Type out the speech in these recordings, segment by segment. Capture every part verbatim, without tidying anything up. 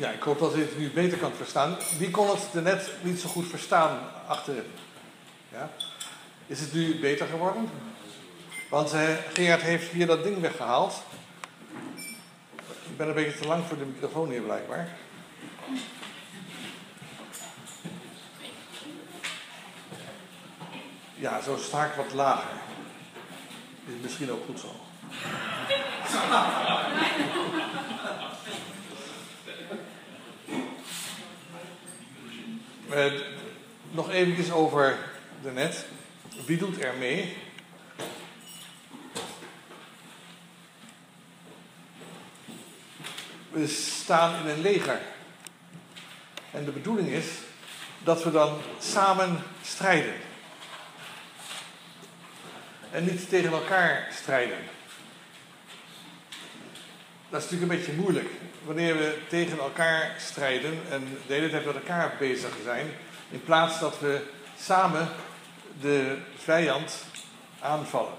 Ja, ik hoop dat u het nu beter kan verstaan. Wie kon het net niet zo goed verstaan achterin? Ja? Is het nu beter geworden? Want uh, Gerard heeft hier dat ding weggehaald. Ik ben een beetje te lang voor de microfoon hier blijkbaar. Ja, zo sta ik wat lager. Is misschien ook goed zo. Uh, nog eventjes over de net. Wie doet er mee? We staan in een leger. En de bedoeling is dat we dan samen strijden. En niet tegen elkaar strijden. Dat is natuurlijk een beetje moeilijk. Wanneer we tegen elkaar strijden en de hele tijd met elkaar bezig zijn, in plaats dat we samen de vijand aanvallen.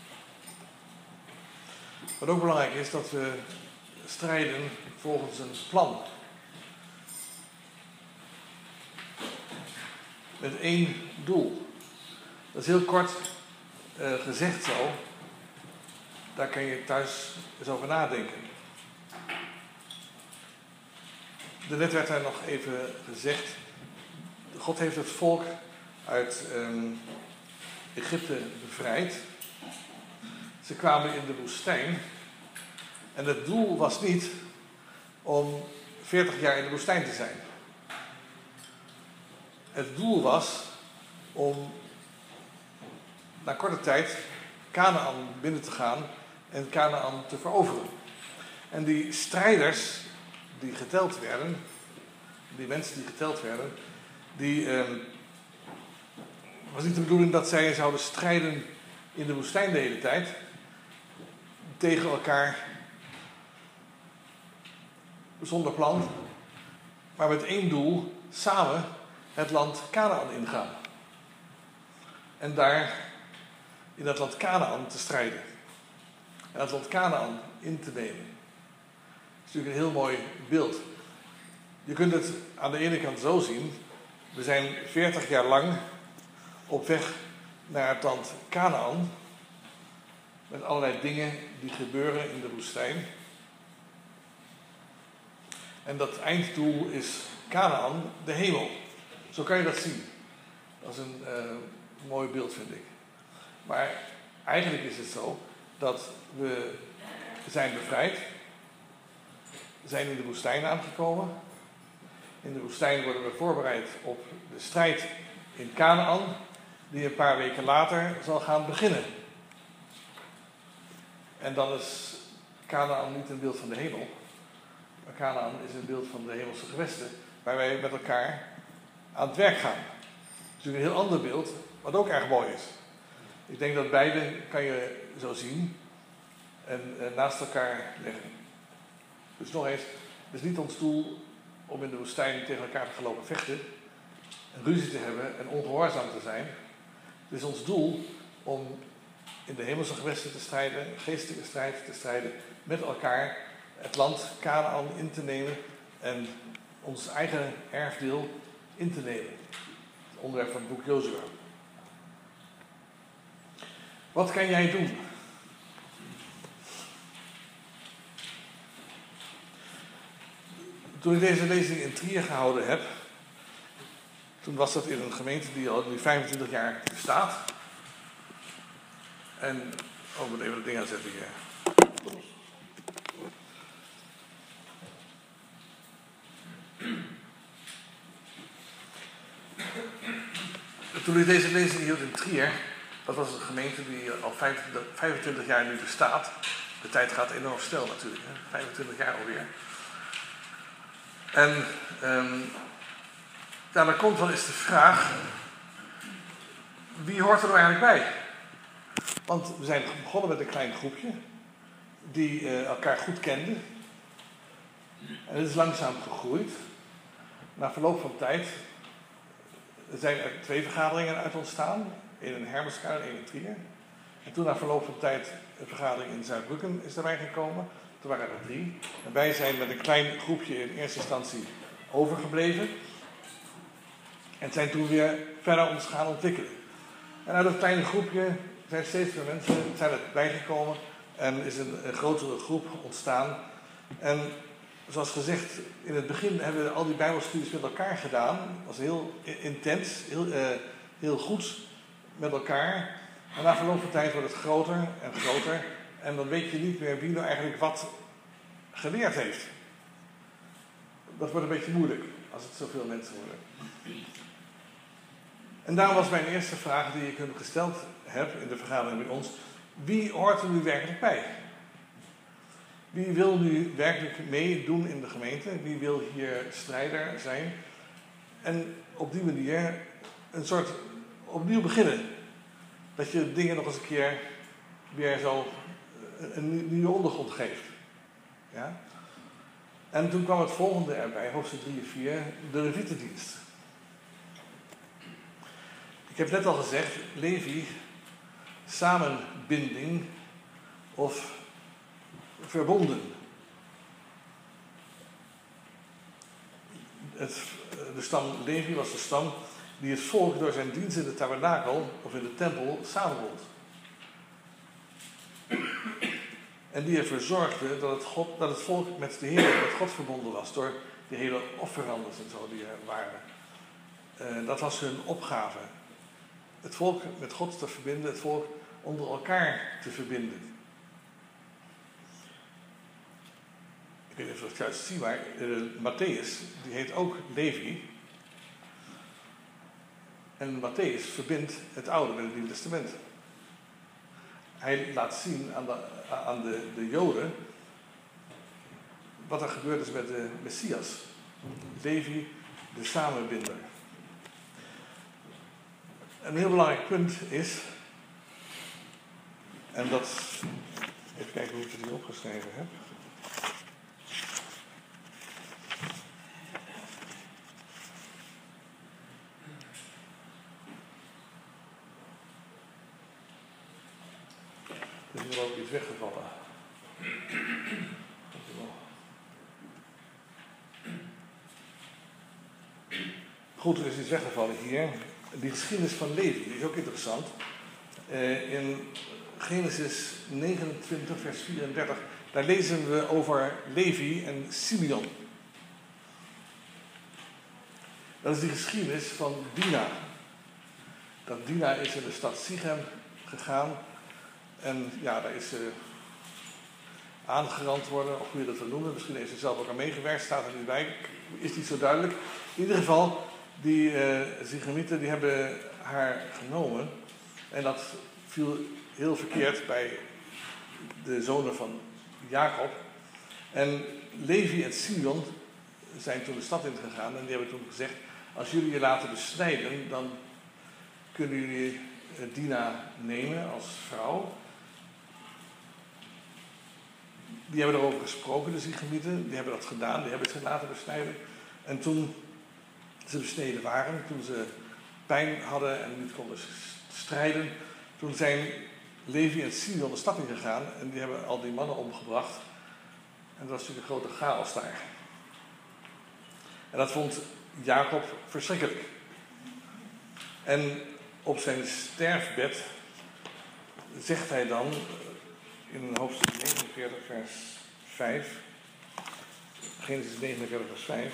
Wat ook belangrijk is, dat we strijden volgens een plan. Met één doel. Dat is heel kort uh, gezegd zo. Daar kan je thuis eens over nadenken. Daarnet werd er nog even gezegd, God heeft het volk uit um, Egypte bevrijd. Ze kwamen in de woestijn. En het doel was niet om veertig jaar in de woestijn te zijn. Het doel was om na korte tijd Kanaan binnen te gaan en Kanaan te veroveren. En die strijders die geteld werden, die mensen die geteld werden, die eh, was niet de bedoeling dat zij zouden strijden in de woestijn de hele tijd tegen elkaar zonder plan, maar met één doel, samen het land Kanaan ingaan. En daar in dat land Kanaan te strijden. En dat land Kanaan in te nemen. Dat is natuurlijk een heel mooi beeld. Je kunt het aan de ene kant zo zien. We zijn veertig jaar lang op weg naar het land Kanaan. Met allerlei dingen die gebeuren in de woestijn. En dat einddoel is Kanaan, de hemel. Zo kan je dat zien. Dat is een uh, mooi beeld, vind ik. Maar eigenlijk is het zo dat we zijn bevrijd. We zijn in de woestijn aangekomen. In de woestijn worden we voorbereid op de strijd in Kanaan, die een paar weken later zal gaan beginnen. En dan is Kanaan niet een beeld van de hemel. Maar Kanaan is een beeld van de hemelse gewesten, waar wij met elkaar aan het werk gaan. Het is natuurlijk een heel ander beeld, wat ook erg mooi is. Ik denk dat beide kan je zo zien en eh, naast elkaar leggen. Dus nog eens, het is niet ons doel om in de woestijn tegen elkaar te gaan lopen vechten, en ruzie te hebben en ongehoorzaam te zijn. Het is ons doel om in de hemelse gewesten te strijden, geestelijke strijd te strijden, met elkaar het land Kanaan in te nemen en ons eigen erfdeel in te nemen. Het onderwerp van het boek Jozua. Wat kan jij doen? Toen ik deze lezing in Trier gehouden heb, toen was dat in een gemeente die al nu vijfentwintig jaar bestaat. En, oh, ik moet even het ding aanzetten hier. Toen ik deze lezing hield in Trier, dat was een gemeente die al vijfentwintig jaar nu bestaat. De tijd gaat enorm snel natuurlijk, hè? vijfentwintig jaar alweer. En um, ja, dan komt wel eens de vraag, wie hoort er nou eigenlijk bij? Want we zijn begonnen met een klein groepje die uh, elkaar goed kenden. En het is langzaam gegroeid. Na verloop van tijd zijn er twee vergaderingen uit ontstaan. Eén in Hermeskuil en één in Trier. En toen na verloop van tijd een vergadering in Zuidbruggen is erbij gekomen. Toen waren er drie. En wij zijn met een klein groepje in eerste instantie overgebleven. En zijn toen weer verder ons gaan ontwikkelen. En uit dat kleine groepje zijn steeds meer mensen zijn er bijgekomen. En is een, een grotere groep ontstaan. En zoals gezegd, in het begin hebben we al die bijbelstudies met elkaar gedaan. Dat was heel intens, heel, uh, heel goed met elkaar. En na verloop van tijd wordt het groter en groter. En dan weet je niet meer wie nou eigenlijk wat geleerd heeft. Dat wordt een beetje moeilijk als het zoveel mensen worden. En daarom was mijn eerste vraag die ik hun gesteld heb in de vergadering met ons. Wie hoort er nu werkelijk bij? Wie wil nu werkelijk meedoen in de gemeente? Wie wil hier strijder zijn? En op die manier een soort opnieuw beginnen. Dat je dingen nog eens een keer weer zo een nieuwe ondergrond geeft. Ja? En toen kwam het volgende erbij, hoofdstuk drie en vier, de Levietendienst. Ik heb net al gezegd, Levi, samenbinding of verbonden. Het, de stam Levi was de stam die het volk door zijn dienst in de tabernakel of in de tempel samenbond. En die ervoor zorgde dat het, God, dat het volk met de Heer, met God verbonden was door die hele offerandes en zo die er waren. Uh, dat was hun opgave. Het volk met God te verbinden, het volk onder elkaar te verbinden. Ik weet niet of ik het juist zie, maar uh, Matthäus, die heet ook Levi. En Matthäus verbindt het Oude met het Nieuwe Testament. Hij laat zien aan de, aan de, de Joden wat er gebeurd is met de Messias. Levi, de samenbinder. Een heel belangrijk punt is, en dat, even kijken hoe ik het hier opgeschreven heb. Er is hier ook iets weggevallen. Goed, er is iets weggevallen hier. Die geschiedenis van Levi is ook interessant. Uh, in Genesis negenentwintig, vers vierendertig, daar lezen we over Levi en Simeon. Dat is die geschiedenis van Dina. Dat Dina is in de stad Sichem gegaan. En ja, daar is ze aangerand worden, of hoe je dat wil noemen. Misschien heeft ze zelf ook aan meegewerkt, staat er niet bij. Is niet zo duidelijk. In ieder geval, die uh, Sichemieten, die hebben haar genomen. En dat viel heel verkeerd bij de zonen van Jacob. En Levi en Simeon zijn toen de stad in gegaan. En die hebben toen gezegd, als jullie je laten besnijden, dan kunnen jullie Dina nemen als vrouw. Die hebben erover gesproken, de Sichemieten. Die hebben dat gedaan, die hebben zich laten besnijden. En toen ze besneden waren, toen ze pijn hadden en niet konden strijden, toen zijn Levi en Simeon de stad in gegaan en die hebben al die mannen omgebracht. En dat was natuurlijk een grote chaos daar. En dat vond Jacob verschrikkelijk. En op zijn sterfbed zegt hij dan in hoofdstuk negenenveertig vers vijf, Genesis negenenveertig vers vijf,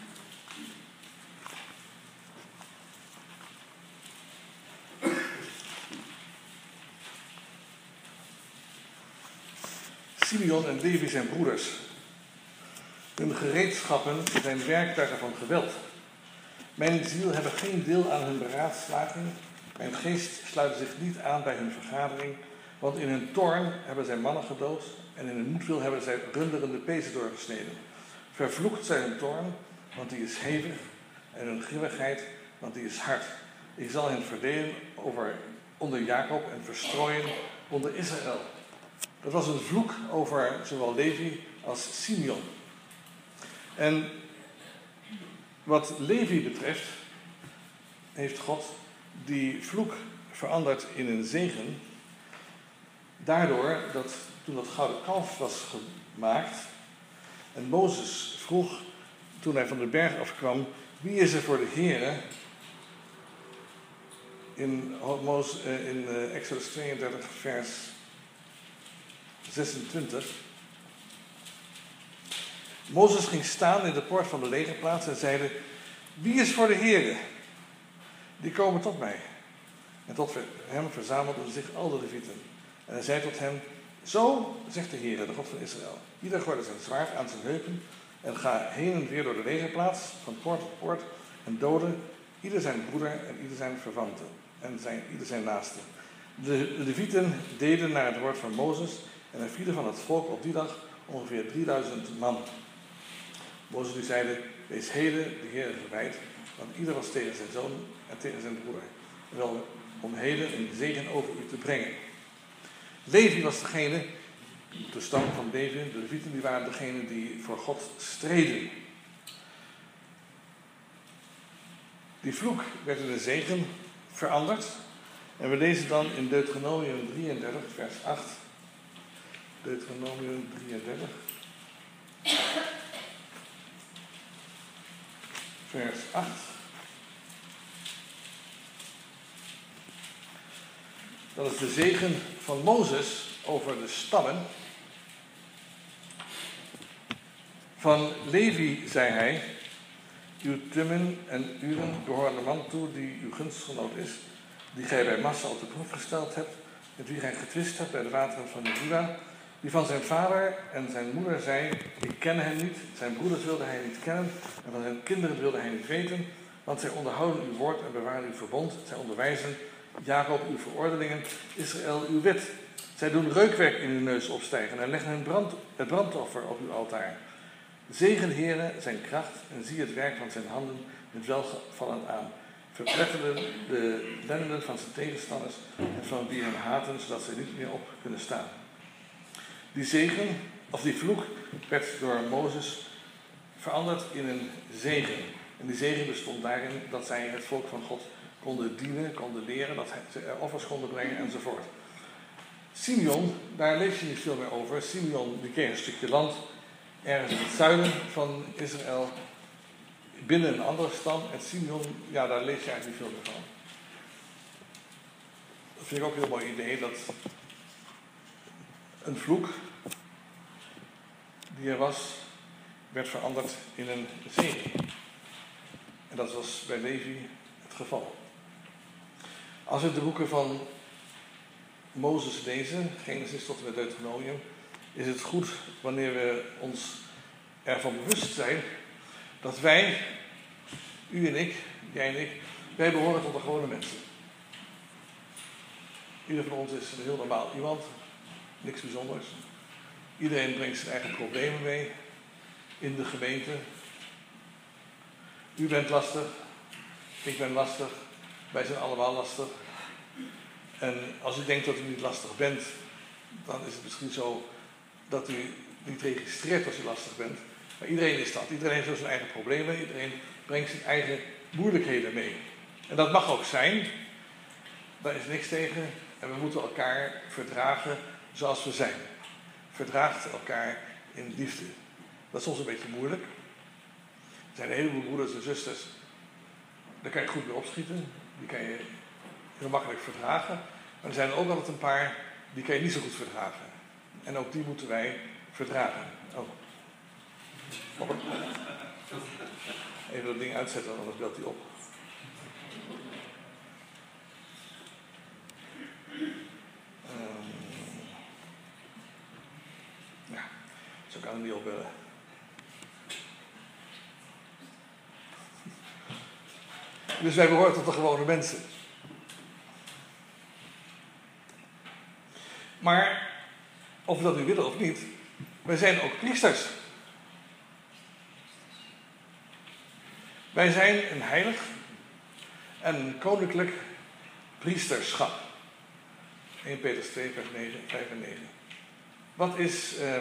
Simeon en Levi zijn broeders. Hun gereedschappen zijn werktuigen van geweld. Mijn ziel hebben geen deel aan hun beraadslaging. Mijn geest sluit zich niet aan bij hun vergadering. Want in hun toorn hebben zij mannen gedood. En in hun moedwil hebben zij runderende pezen doorgesneden. Vervloekt zij hun toorn, want die is hevig. En hun grimmigheid, want die is hard. Ik zal hen verdelen over, onder Jacob en verstrooien onder Israël. Dat was een vloek over zowel Levi als Simeon. En wat Levi betreft, heeft God die vloek veranderd in een zegen. Daardoor dat toen dat gouden kalf was gemaakt en Mozes vroeg toen hij van de berg afkwam, wie is er voor de Heere? In, in Exodus tweeëndertig vers zesentwintig. Mozes ging staan in de poort van de legerplaats en zeide, wie is voor de Heere? Die komen tot mij. En tot hem verzamelden zich al de levieten. En hij zei tot hem, zo zegt de Heere, de God van Israël. Ieder gorde zijn zwaard aan zijn heupen en ga heen en weer door de legerplaats, van poort tot poort, en doden ieder zijn broeder en ieder zijn verwanten en zijn, ieder zijn naaste. De levieten deden naar het woord van Mozes en er vielen van het volk op die dag ongeveer drieduizend man. Mozes nu zeide, wees heden de Heere gewijd, want ieder was tegen zijn zoon en tegen zijn broeder. Wel om heden een zegen over u te brengen. Levi was degene, de stam van Levi, de levieten die waren degene die voor God streden. Die vloek werd in een zegen veranderd. En we lezen dan in Deuteronomium drieëndertig, vers acht. Deuteronomium drieëndertig. Vers acht. Dat is de zegen van Mozes over de stammen. Van Levi zei hij, uw Tummin en Uren behoren de man toe die uw gunstgenoot is, die gij bij Massa op de proef gesteld hebt, met wie gij getwist hebt bij de wateren van Meriba, die van zijn vader en zijn moeder zei, ik ken hem niet, zijn broeders wilde hij niet kennen en van zijn kinderen wilde hij niet weten, want zij onderhouden uw woord en bewaren uw verbond, zij onderwijzen Jacob uw verordeningen, Israël uw wet. Zij doen reukwerk in uw neus opstijgen en leggen hun brand, het brandoffer op uw altaar. Zegen, Heere, zijn kracht en zie het werk van zijn handen met welgevallen aan. Verpletteren de lenden van zijn tegenstanders en van wie hem haten, zodat ze niet meer op kunnen staan. Die zegen, of die vloek, werd door Mozes veranderd in een zegen. En die zegen bestond daarin dat zij het volk van God konden dienen, konden leren, dat ze er offers konden brengen enzovoort. Simeon, daar lees je niet veel meer over. Simeon die kreeg een stukje land ergens in het zuiden van Israël, binnen een andere stam. En Simeon, ja, daar lees je eigenlijk niet veel meer van. Dat vind ik ook een heel mooi idee, dat een vloek die er was, werd veranderd in een zegen. En dat was bij Levi het geval. Als we de boeken van Mozes lezen, Genesis tot en met Deuteronomium, is het goed wanneer we ons ervan bewust zijn dat wij, u en ik, jij en ik, wij behoren tot de gewone mensen. Ieder van ons is een heel normaal iemand, niks bijzonders. Iedereen brengt zijn eigen problemen mee in de gemeente. U bent lastig, ik ben lastig, wij zijn allemaal lastig. En als u denkt dat u niet lastig bent, dan is het misschien zo dat u niet registreert als u lastig bent. Maar iedereen is dat. Iedereen heeft zo zijn eigen problemen. Iedereen brengt zijn eigen moeilijkheden mee. En dat mag ook zijn. Daar is niks tegen. En we moeten elkaar verdragen zoals we zijn. Verdraagt elkaar in liefde. Dat is soms een beetje moeilijk. Er zijn een heleboel broeders en zusters. Daar kan je goed mee opschieten. Die kan je heel makkelijk verdragen. Maar er zijn er ook altijd een paar die kan je niet zo goed verdragen. En ook die moeten wij verdragen. Oh. Even dat ding uitzetten, anders belt hij op. Um, ja, zo kan hem niet opbellen. Dus wij behoren tot de gewone mensen. Maar, of we dat nu willen of niet, wij zijn ook priesters. Wij zijn een heilig en een koninklijk priesterschap. eerste Petrus twee, vers negen, vijf en negen. Wat is eh,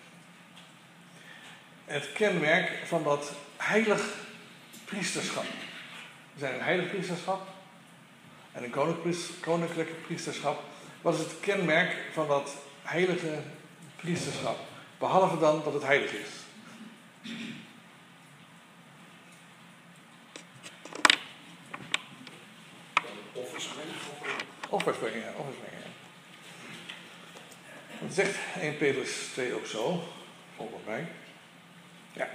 het kenmerk van dat heilig priesterschap? We zijn een heilig priesterschap en een koninklijk priesterschap. Wat is het kenmerk van dat heilige priesterschap? Behalve dan dat het heilig is. Offers brengen. Offers brengen, ja. Offers brengen, ja. Dat zegt eerste Petrus twee ook zo, volgens mij. Ja.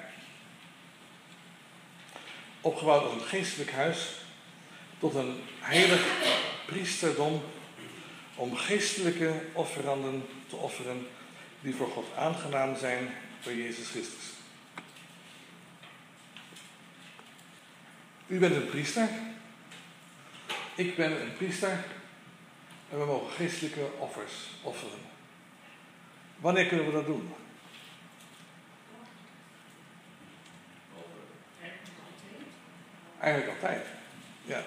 Opgebouwd als een geestelijk huis tot een heilig priesterdom om geestelijke offeranden te offeren die voor God aangenaam zijn door Jezus Christus. U bent een priester. Ik ben een priester. En we mogen geestelijke offers offeren. Wanneer kunnen we dat doen? Eigenlijk altijd. Ja.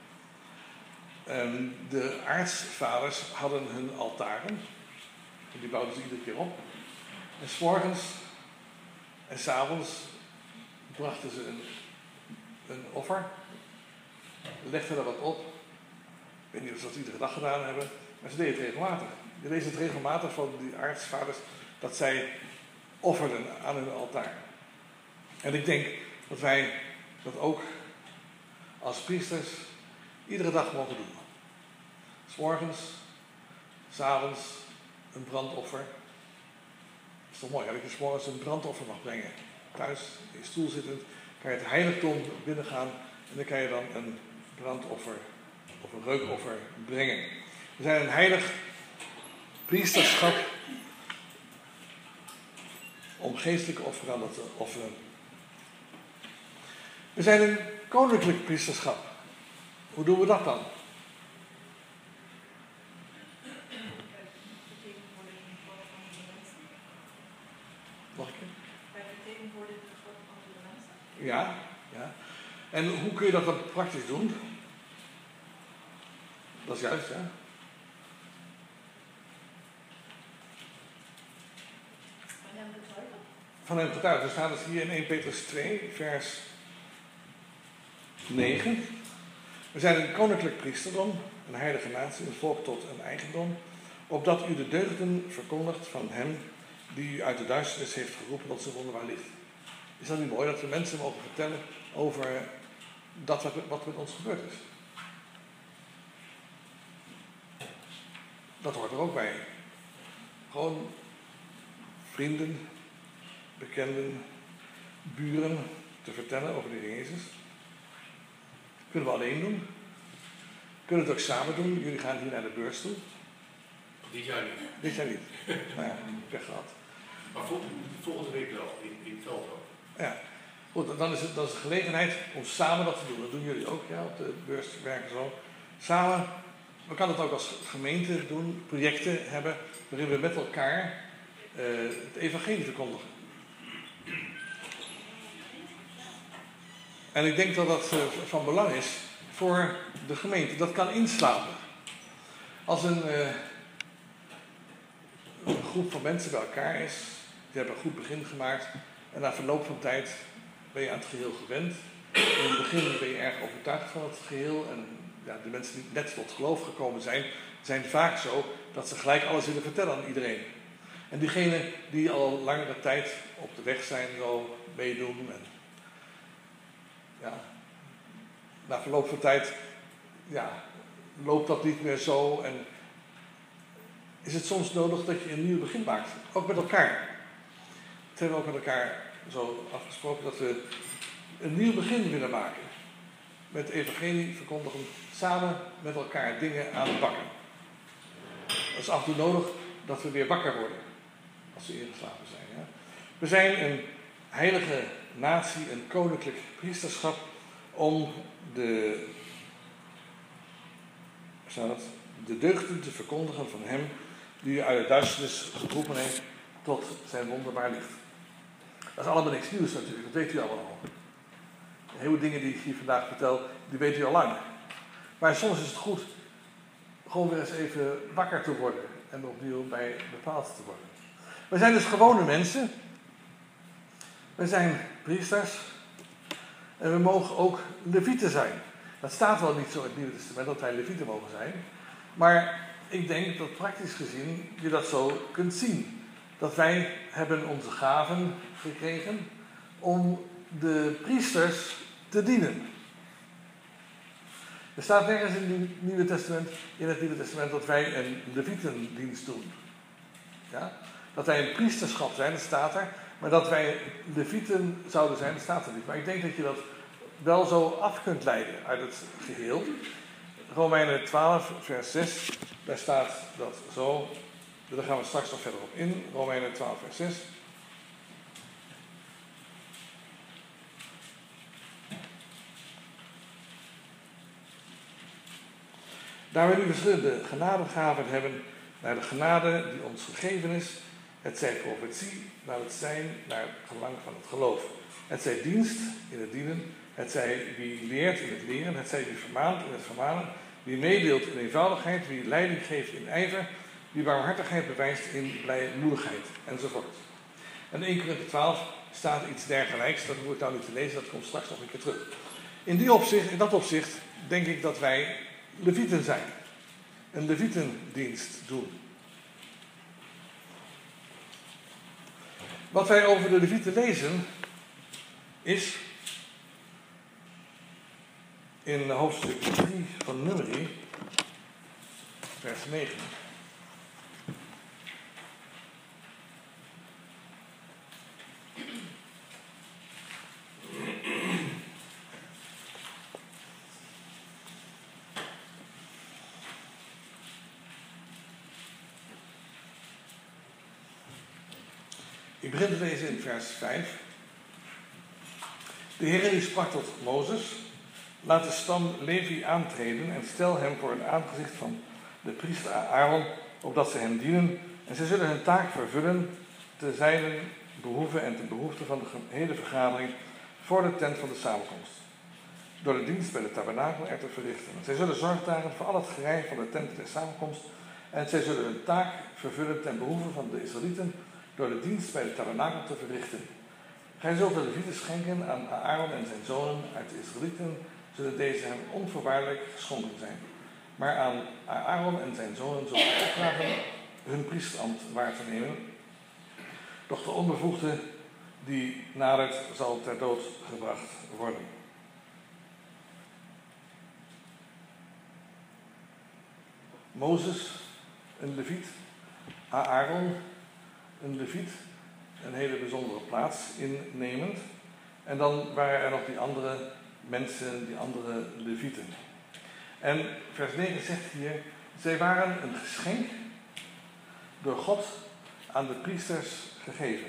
Um, de aartsvaders hadden hun altaren. En die bouwden ze iedere keer op. En 's morgens en 's avonds brachten ze een, een offer. Legden er wat op. Ik weet niet of ze dat iedere dag gedaan hebben. Maar ze deden het regelmatig. Je leest het regelmatig van die aartsvaders dat zij offerden aan hun altaar. En ik denk dat wij dat ook als priesters iedere dag mogen doen. 'S morgens, 's avonds een brandoffer. Dat is toch mooi, hè? Dat je 's morgens een brandoffer mag brengen. Thuis in je stoel zittend kan je het heiligdom binnengaan en dan kan je dan een brandoffer of een reukoffer brengen. We zijn een heilig priesterschap om geestelijke offeranden te offeren. We zijn een koninklijk priesterschap. Hoe doen we dat dan? Nog een keer? Wij vertegenwoordigen God onder de mensen. Ja, ja. En hoe kun je dat dan praktisch doen? Dat is juist, ja. Van hem getuigen. Van hem getuigen. Er staat dus hier in eerste Petrus twee, vers negen. We zijn een koninklijk priesterdom, een heilige natie, een volk tot een eigendom, opdat u de deugden verkondigt van hem die u uit de duisternis heeft geroepen tot zijn wonderbaar licht. Is dat niet mooi dat we mensen mogen vertellen over dat wat met ons gebeurd is? Dat hoort er ook bij. Gewoon vrienden, bekenden, buren te vertellen over de Heer Jezus. Kunnen we alleen doen. Kunnen we het ook samen doen. Jullie gaan hier naar de beurs toe. Dit jaar niet. Dit jaar niet. Nou ja, weg gehad. Maar volgende, volgende week wel, in, in Veldhoven. Ja. Goed, dan is het, dat is de gelegenheid om samen dat te doen. Dat doen jullie ook, ja, op de beurs werken zo. Samen, we kunnen het ook als gemeente doen, projecten hebben, waarin we met elkaar uh, het evangelie verkondigen. En ik denk dat dat uh, van belang is voor de gemeente. Dat kan inslapen. Als een, uh, een groep van mensen bij elkaar is, die hebben een goed begin gemaakt, en na verloop van tijd ben je aan het geheel gewend. In het begin ben je erg overtuigd van het geheel. En ja, de mensen die net tot geloof gekomen zijn, zijn vaak zo dat ze gelijk alles willen vertellen aan iedereen. En diegenen die al langere tijd op de weg zijn, zo meedoen. En ja, na verloop van tijd ja, loopt dat niet meer zo. En is het soms nodig dat je een nieuw begin maakt. Ook met elkaar. Dat hebben we ook met elkaar zo afgesproken dat we een nieuw begin willen maken. Met evangelie verkondigen, samen met elkaar dingen aanpakken. Dat is af en toe nodig dat we weer wakker worden. Als we ingeslapen zijn. Ja. We zijn een heilige natie, een koninklijk priesterschap om de, dat, de deugden te verkondigen van hem die u uit de duisternis geroepen heeft tot zijn wonderbaar licht. Dat is allemaal niks nieuws natuurlijk, dat weet u allemaal al. Heel veel dingen die ik hier vandaag vertel, die weet u al lang. Maar soms is het goed gewoon weer eens even wakker te worden en opnieuw bij bepaald te worden. We zijn dus gewone mensen. We zijn priesters. En we mogen ook levieten zijn. Dat staat wel niet zo in het Nieuwe Testament dat wij levieten mogen zijn. Maar ik denk dat praktisch gezien je dat zo kunt zien. Dat wij hebben onze gaven gekregen om de priesters te dienen. Er staat nergens in het Nieuwe Testament, in het Nieuwe Testament dat wij een levietendienst doen. Ja? Dat wij een priesterschap zijn, dat staat er. Maar dat wij levieten zouden zijn, dat staat er niet. Maar ik denk dat je dat wel zo af kunt leiden uit het geheel. Romeinen twaalf, vers zes, daar staat dat zo. Daar gaan we straks nog verder op in. Romeinen twaalf, vers zes. Daar we nu verschillende genadegaven hebben, naar de genade die ons gegeven is, het zij profetie, naar het zijn, naar het gelang van het geloof. Het zij dienst in het dienen, het zij wie leert in het leren, het zij wie vermaant in het vermanen, wie meedeelt in eenvoudigheid, wie leiding geeft in ijver, wie barmhartigheid bewijst in blijmoedigheid, enzovoort. En in één Korinthe twaalf staat iets dergelijks, dat hoef ik nou niet te lezen, dat komt straks nog een keer terug. In, die opzicht, in dat opzicht denk ik dat wij levieten zijn. Een levietendienst doen. Wat wij over de levieten lezen is in hoofdstuk drie van Numeri, vers negen. Ik begin te lezen in vers vijf. De Heer die sprak tot Mozes: laat de stam Levi aantreden en stel hem voor het aangezicht van de priester Aaron, opdat ze hem dienen. En zij zullen hun taak vervullen te zijnen behoeve en ten behoefte van de hele vergadering voor de tent van de samenkomst. Door de dienst bij de tabernakel er te verrichten. Zij zullen zorg dragen voor al het gerei van de tent der samenkomst. En zij zullen hun taak vervullen ten behoeve van de Israëlieten door de dienst bij de tabernakel te verrichten. Gij zult de levieten schenken aan Aaron en zijn zonen uit de Israëlieten, zullen deze hem onvoorwaardelijk geschonken zijn. Maar aan Aaron en zijn zonen zult gij opdragen hun priesterambt waar te nemen. Doch de onbevoegde die nadert zal ter dood gebracht worden. Mozes, een leviet, Aaron, een leviet, een hele bijzondere plaats innemend. En dan waren er nog die andere mensen, die andere levieten. En vers negen zegt hier, zij waren een geschenk door God aan de priesters gegeven.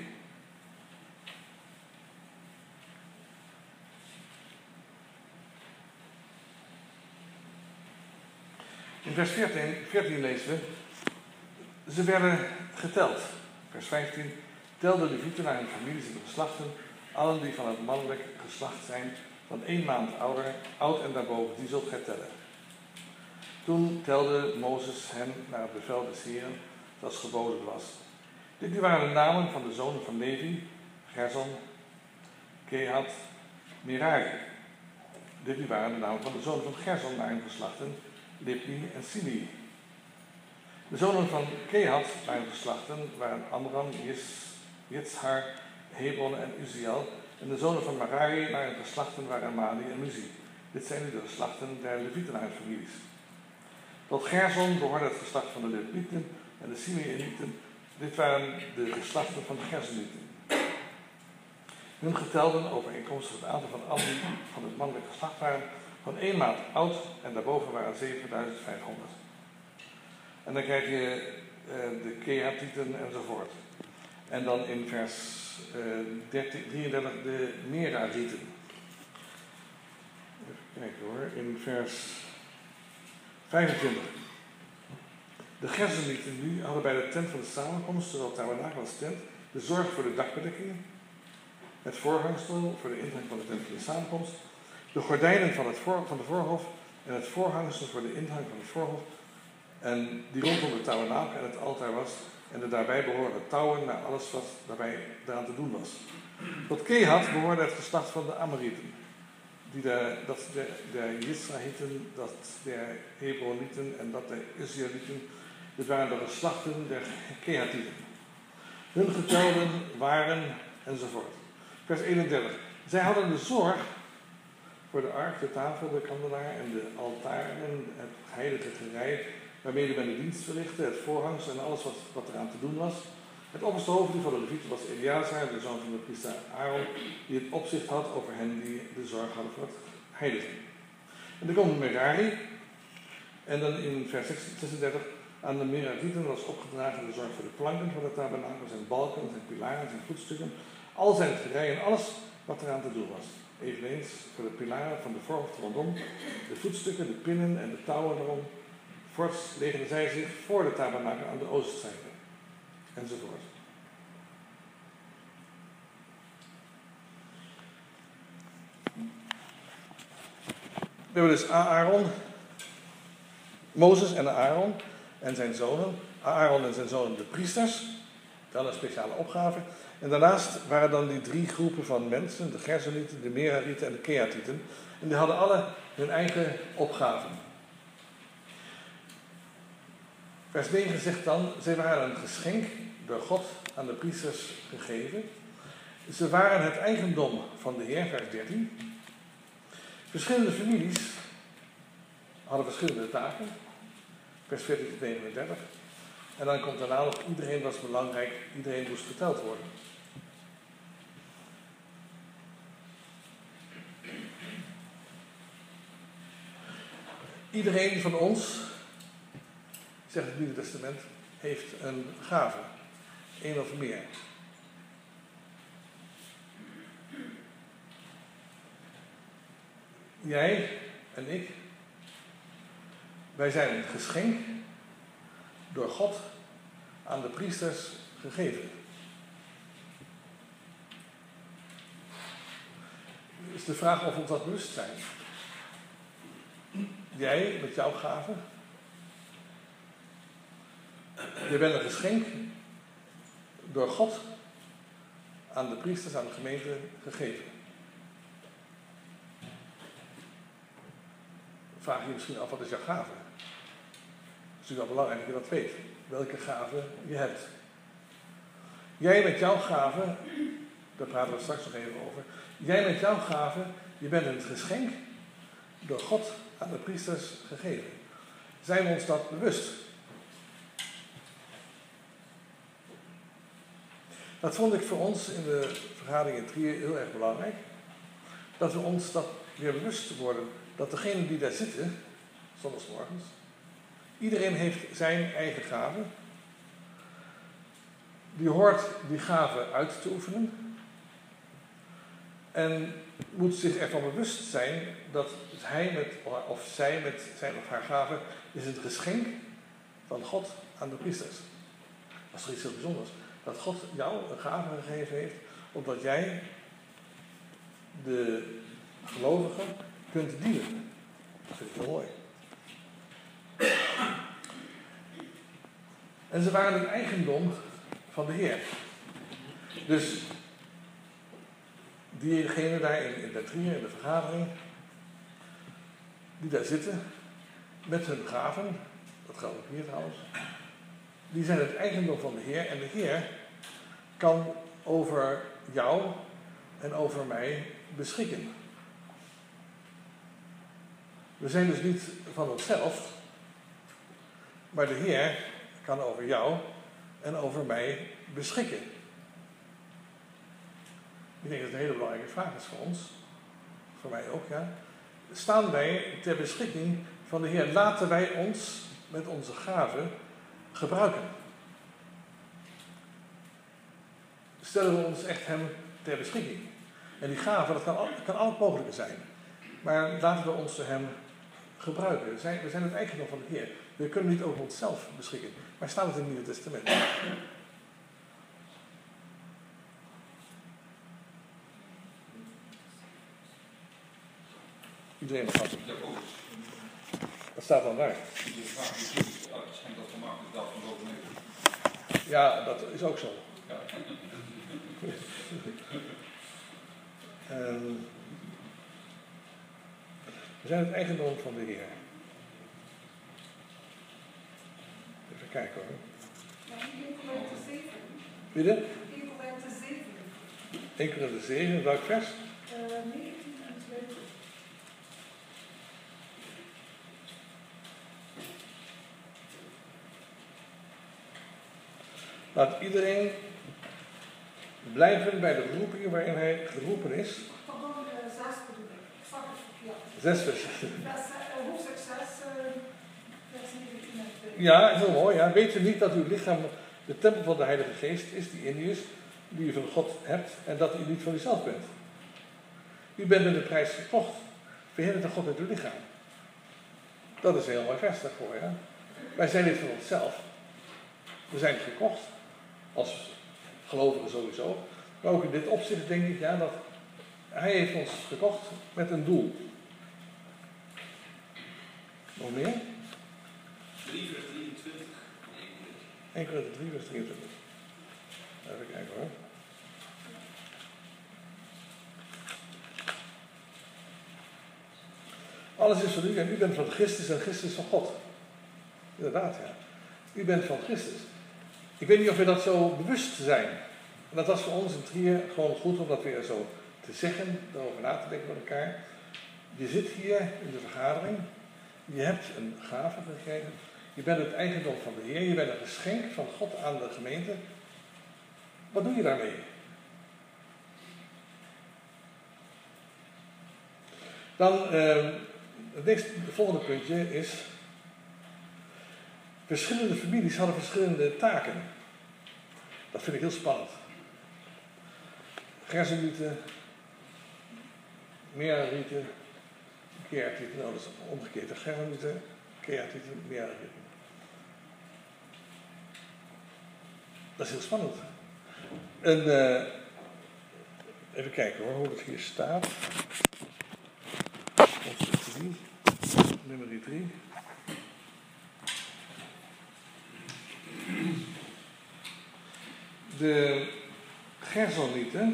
In vers veertien, veertien lezen we, ze werden geteld. Vers vijftien, tel de levieten naar hun families en geslachten, allen die van het mannelijk geslacht zijn, van één maand ouder, oud en daarboven, die zult gij tellen. Toen telde Mozes hen naar het bevel des Heren, dat geboden was. Dit nu waren de namen van de zonen van Levi, Gerson, Kehat, Merari. Dit nu waren de namen van de zonen van Gerson naar hun geslachten, Libni en Simei. De zonen van Kehat naar hun geslachten waren Amram, Yitzhar, Hebron en Uziel. En de zonen van Merari naar hun geslachten waren Mali en Muzi. Dit zijn nu de geslachten der Levieten naar hun families. Tot Gerson behoorde het geslacht van de Levieten en de Simeonieten. Dit waren de geslachten van de Gersonieten. Hun getelden overeenkomstig het aantal van allen die van het mannelijk geslacht waren, van één maand oud en daarboven waren zevenduizend vijfhonderd. En dan krijg je uh, de Keatieten enzovoort. En dan in vers uh, dertien, drieëndertig de Merarieten. Even kijken hoor, in vers vijfentwintig. De Gersonieten nu hadden bij de tent van de samenkomst, zowel tabernakel als tent, de zorg voor de dakbedekking, het voorhangsel voor de ingang van de tent van de samenkomst, de gordijnen van, het voor, van de voorhof en het voorhangsel voor de ingang van het voorhof, en die rondom de tabernakel en het altaar was, en de daarbij behorende touwen naar alles wat daarbij daaraan te doen was. Tot Kehat behoorde het geslacht van de Amorieten, die de, dat de, de Yisrahieten, dat de Hebronieten en dat de Uzielieten, Dit waren de geslachten der Kehathieten. Hun getelden waren enzovoort. Vers eenendertig. Zij hadden de zorg voor de ark, de tafel, de kandelaar en de altaren, het heilige gerei, waarmee men de dienst verlichtte, het voorhangs en alles wat, wat eraan te doen was. Het opperste hoofdje van de Levieten was Eleazar, de zoon van de priester Aaron, die het opzicht had over hen die de zorg hadden voor het heilige. En dan komt Merari, en dan in vers zesendertig, aan de Merarieten was opgedragen de zorg voor de planken van de tabernakel, zijn balken, zijn pilaren, zijn voetstukken, al zijn gerei en alles wat eraan te doen was. Eveneens voor de pilaren van de voorhoofd rondom, de voetstukken, de pinnen en de touwen erom. Voorts legden zij zich voor de tabernakel aan de oostzijde. Enzovoort. We hebben dus Aaron, Mozes en Aaron en zijn zonen. Aaron en zijn zonen de priesters. Dat een speciale opgave. En daarnaast waren dan die drie groepen van mensen, de Gersonieten, de Merarieten en de Kehathieten. En die hadden alle hun eigen opgaven. Vers negen zegt dan, zij waren een geschenk door God aan de priesters gegeven. Ze waren het eigendom van de Heer, vers dertien. Verschillende families hadden verschillende taken, vers veertien tot negenendertig. En dan komt daarna nog, iedereen was belangrijk, iedereen moest geteld worden. Iedereen van ons, zegt het Nieuwe Testament, heeft een gave. Eén of meer. Jij en ik, wij zijn een geschenk door God aan de priesters gegeven. Is de vraag of we ons dat bewust zijn. Jij met jouw gave. Je bent een geschenk door God aan de priesters, aan de gemeente gegeven. Vraag je misschien af, wat is jouw gave? Het is natuurlijk wel belangrijk dat je dat weet. Welke gave je hebt. Jij met jouw gave, daar praten we straks nog even over. Jij met jouw gave, je bent een geschenk door God aan de priesters gegeven. Zijn we ons dat bewust? Dat vond ik voor ons in de vergadering in Trier heel erg belangrijk. Dat we ons dat weer bewust worden. Dat degenen die daar zitten, zondagsmorgens, iedereen heeft zijn eigen gave. Die hoort die gave uit te oefenen. En moet zich ervan bewust zijn dat hij met, of zij met zijn of haar gave is het geschenk van God aan de priesters. Dat is toch iets heel bijzonders. Dat God jou een gave gegeven heeft, omdat jij de gelovigen kunt dienen. Dat vind ik heel mooi. En ze waren het eigendom van de Heer. Dus diegenen daar in, in de trier, in de vergadering, die daar zitten, met hun gaven, dat geldt ook hier trouwens, die zijn het eigendom van de Heer en de Heer kan over jou en over mij beschikken. We zijn dus niet van onszelf, maar de Heer kan over jou en over mij beschikken. Ik denk dat het een hele belangrijke vraag is voor ons, voor mij ook, ja. Staan wij ter beschikking van de Heer? Laten wij ons met onze gaven gebruiken? Stellen we ons echt hem ter beschikking? En die gave, dat kan, kan al het mogelijke zijn. Maar laten we ons door hem gebruiken. We zijn, we zijn het eigendom van de Heer. We kunnen niet over onszelf beschikken. Maar staat het in het Nieuwe Testament? Iedereen nog wat? Wat staat dan daar? Ja, dat is ook zo. um, we zijn het eigendom van de Heer. Even kijken hoor. Ja, één Korinthe zeven. Wie dit? één Korinthe zeven. één Korinthe zeven, welk vers? Uh, negentien en twintig. Laat iedereen blijven bij de roeping waarin hij geroepen is. Pardon, uh, zes bedoel ik. Ik zag het verkeerd. Zes vers. Vers, uh, hoofdstuk zes, uh, vers negentien en twintig. Ja, heel mooi. Ja. Weet u niet dat uw lichaam de tempel van de Heilige Geest is, die in u is, die u van God hebt, en dat u niet van uzelf bent? U bent met de prijs gekocht. Verheerlijke God met uw lichaam. Dat is een heel mooi vers daarvoor. Ja. Wij zijn niet van onszelf. We zijn gekocht. Als gelovigen sowieso. Maar ook in dit opzicht denk ik ja, dat hij heeft ons gekocht met een doel. Nog meer? drie vers drieëntwintig. één Korinthe drie vers drieëntwintig. Even kijken hoor. Alles is van u en u bent van Christus en Christus van God. Inderdaad, ja. U bent van Christus. Ik weet niet of we dat zo bewust zijn. En dat was voor ons in Trier gewoon goed om dat weer zo te zeggen, daarover na te denken met elkaar. Je zit hier in de vergadering, je hebt een gave gekregen, je bent het eigendom van de Heer, je bent een geschenk van God aan de gemeente. Wat doe je daarmee? Dan, eh, het nächste, het volgende puntje is, verschillende families hadden verschillende taken. Dat vind ik heel spannend. Gersenieten, Merarieten, Keatieten, nou dat is omgekeerd. Gersenieten, Keatieten, Merarieten. Dat is heel spannend. En, uh, even kijken hoor, hoe het hier staat. Hoofdstuk drie, nummer drie. De Gersonieten,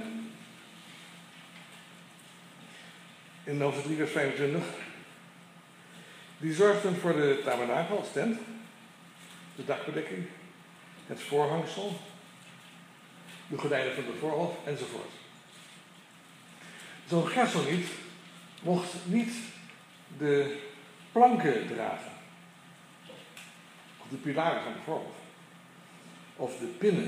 in hoofdstuk drie vers vijfentwintig, die zorgden voor de tabernakel als tent, de dakbedekking, het voorhangsel, de gordijnen van de voorhof enzovoort. Zo'n Gersoniet mocht niet de planken dragen, of de pilaren van de voorhof, of de pinnen,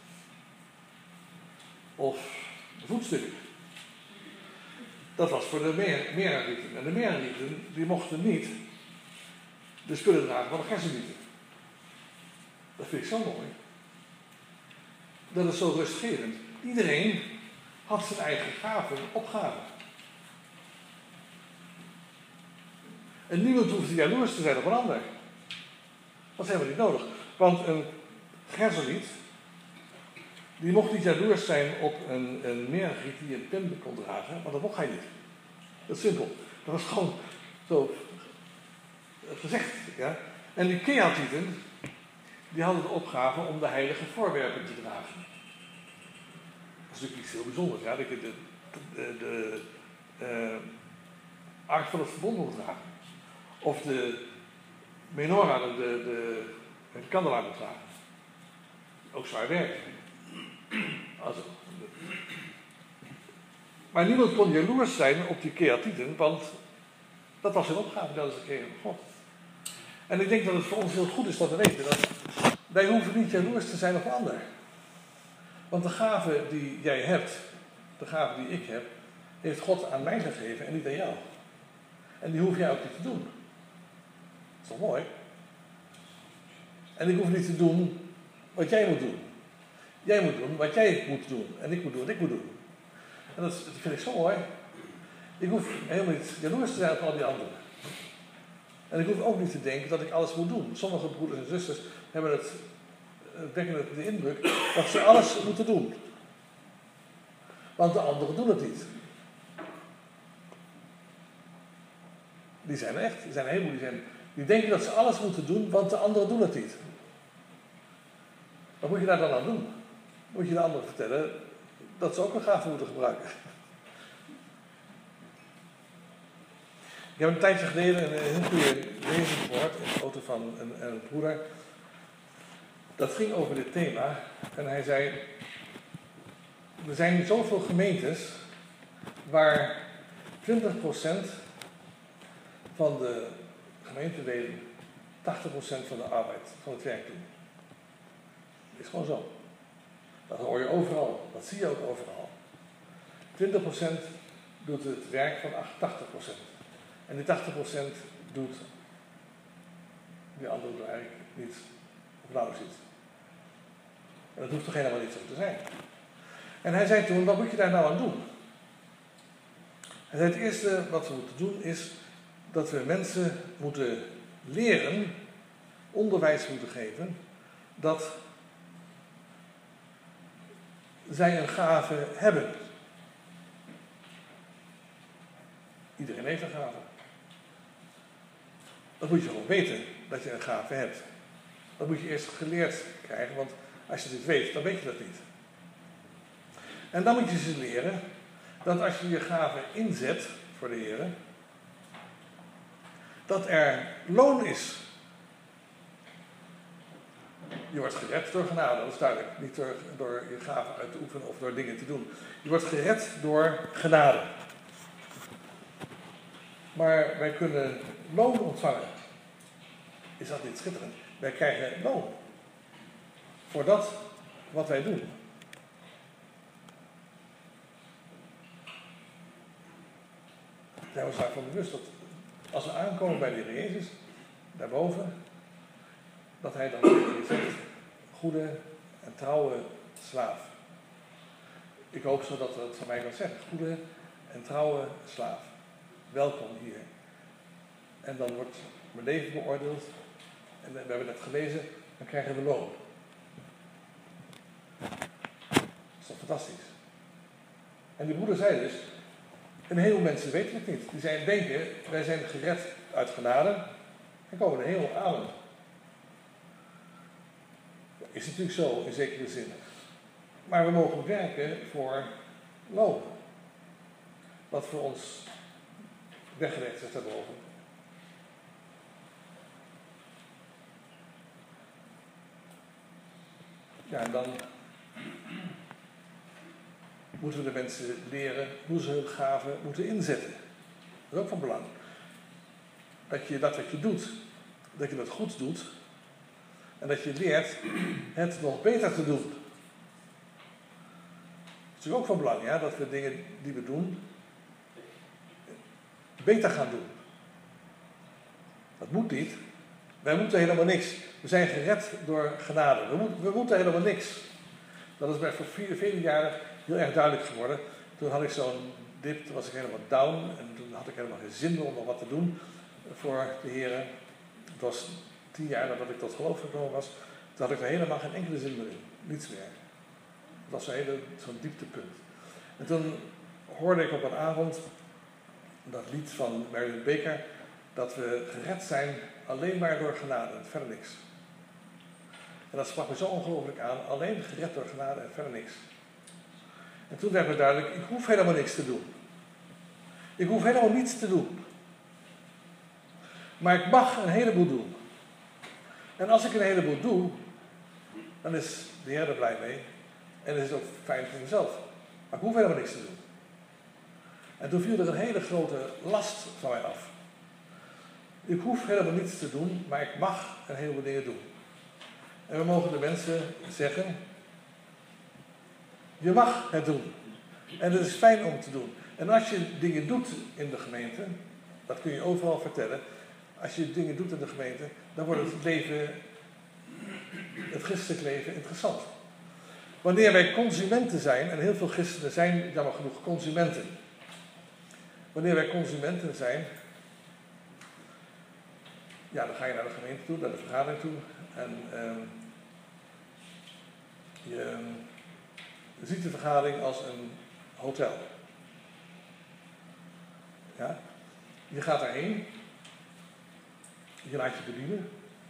of de voetstukken. Dat was voor de Merarieten. En de Merarieten die mochten niet de spullen dragen van de Gersonieten. Dat vind ik zo mooi. Dat is zo rustgevend. Iedereen had zijn eigen gaven, opgaven. En niemand hoefde jaloers te zijn op een ander. Dat is helemaal niet nodig. Want een Gersoniet, die mocht niet jaloers zijn op een, een Merariet die een pen kon dragen, maar dat mocht hij niet. Dat is simpel. Dat was gewoon zo gezegd. Ja? En die Keatieten, die hadden de opgave om de heilige voorwerpen te dragen. Dat is natuurlijk iets heel bijzonders. Ja? Dat je de, de, de, de uh, ark van het verbond moet dragen. Of de menorah, de, de, de kandelaar moet dragen. Ook zwaar werk. Also, maar niemand kon jaloers zijn op die Keatieten, want dat was hun opgave, dat is gekregen van God. En ik denk dat het voor ons heel goed is dat we weten dat wij hoeven niet jaloers te zijn op een ander. Want de gave die jij hebt, de gave die ik heb, heeft God aan mij gegeven en niet aan jou. En die hoef jij ook niet te doen. Dat is toch mooi? En ik hoef niet te doen wat jij moet doen. Jij moet doen wat jij moet doen. En ik moet doen wat ik moet doen. En dat, dat vind ik zo mooi. Ik hoef helemaal niet jaloers te zijn op al die anderen. En ik hoef ook niet te denken dat ik alles moet doen. Sommige broeders en zusters hebben het, wekken de indruk dat ze alles moeten doen. Want de anderen doen het niet. Die zijn er echt. Er zijn een heleboel die, zijn, die denken dat ze alles moeten doen, want de anderen doen het niet. Wat moet je daar dan aan doen? Moet je de anderen vertellen dat ze ook een gave moeten gebruiken. Ik heb een tijdje geleden een heel goede lezing gehoord in de auto van een, een broeder. dat ging over dit thema. En hij zei, er zijn zoveel gemeentes waar twintig procent van de gemeenteleden tachtig procent van de arbeid, van het werk doen. Dat is gewoon zo. Dat hoor je overal, dat zie je ook overal. twintig procent doet het werk van tachtig procent. En die tachtig procent doet, die andere doet eigenlijk niets, of nauwelijks iets. En dat hoeft toch helemaal niet zo te zijn. En hij zei toen, wat moet je daar nou aan doen? Hij zei, het eerste wat we moeten doen is dat we mensen moeten leren, onderwijs moeten geven, dat zij een gave hebben. Iedereen heeft een gave. Dat moet je gewoon weten, dat je een gave hebt. Dat moet je eerst geleerd krijgen, want als je dit weet, dan weet je dat niet. En dan moet je ze leren dat als je je gave inzet voor de Heer, dat er loon is. Je wordt gered door genade, dat is duidelijk. Niet door, door je gave uit te oefenen of door dingen te doen. Je wordt gered door genade. Maar wij kunnen loon ontvangen. Is dat niet schitterend? Wij krijgen loon. Voor dat wat wij doen. Zijn we ons daarvan bewust dat als we aankomen bij de Heer Jezus, daarboven, dat hij dan tegen je zegt, goede en trouwe slaaf. Ik hoop zo dat dat van mij kan zeggen, goede en trouwe slaaf. Welkom hier. En dan wordt mijn leven beoordeeld, en we hebben net gelezen, dan krijgen we loon. Dat is toch fantastisch. En die broeder zei dus, een heleboel mensen weten het niet. Die zijn denken, wij zijn gered uit genade en komen de hemel aan. Dat is natuurlijk zo, in zekere zin. Maar we mogen werken voor loon. Wat voor ons weggelegd is daarboven. Ja, en dan moeten we de mensen leren hoe ze hun gaven moeten inzetten. Dat is ook van belang. Dat je dat wat je doet, dat je dat goed doet. En dat je leert het nog beter te doen. Dat is natuurlijk ook van belang, ja, dat we dingen die we doen, beter gaan doen. Dat moet niet. Wij moeten helemaal niks. We zijn gered door genade. We, moet, we moeten helemaal niks. Dat is mij voor vier, vele jaren heel erg duidelijk geworden. Toen had ik zo'n dip, toen was ik helemaal down. En toen had ik helemaal geen zin meer om nog wat te doen voor de Heer. Het was tien jaar nadat ik tot geloof gekomen was. Toen had ik er helemaal geen enkele zin meer in. Niets meer. Dat was zo'n hele, zo'n dieptepunt. En toen hoorde ik op een avond dat lied van Mary Baker, dat we gered zijn alleen maar door genade en verder niks. En dat sprak me zo ongelooflijk aan, alleen gered door genade en verder niks. En toen werd me duidelijk, ik hoef helemaal niks te doen. Ik hoef helemaal niets te doen. Maar ik mag een heleboel doen. En als ik een heleboel doe, dan is de Heer er blij mee. En dan is het ook fijn voor mezelf. Maar ik hoef helemaal niks te doen. En toen viel er een hele grote last van mij af. Ik hoef helemaal niets te doen, maar ik mag een heleboel dingen doen. En we mogen de mensen zeggen, je mag het doen. En het is fijn om te doen. En als je dingen doet in de gemeente, dat kun je overal vertellen. Als je dingen doet in de gemeente, dan wordt het leven, het christelijk leven interessant. Wanneer wij consumenten zijn, en heel veel christenen zijn jammer genoeg consumenten. Wanneer wij consumenten zijn, ja, dan ga je naar de gemeente toe, naar de vergadering toe. En uh, je ziet de vergadering als een hotel. Ja? Je gaat daarheen. Je laat je bedienen.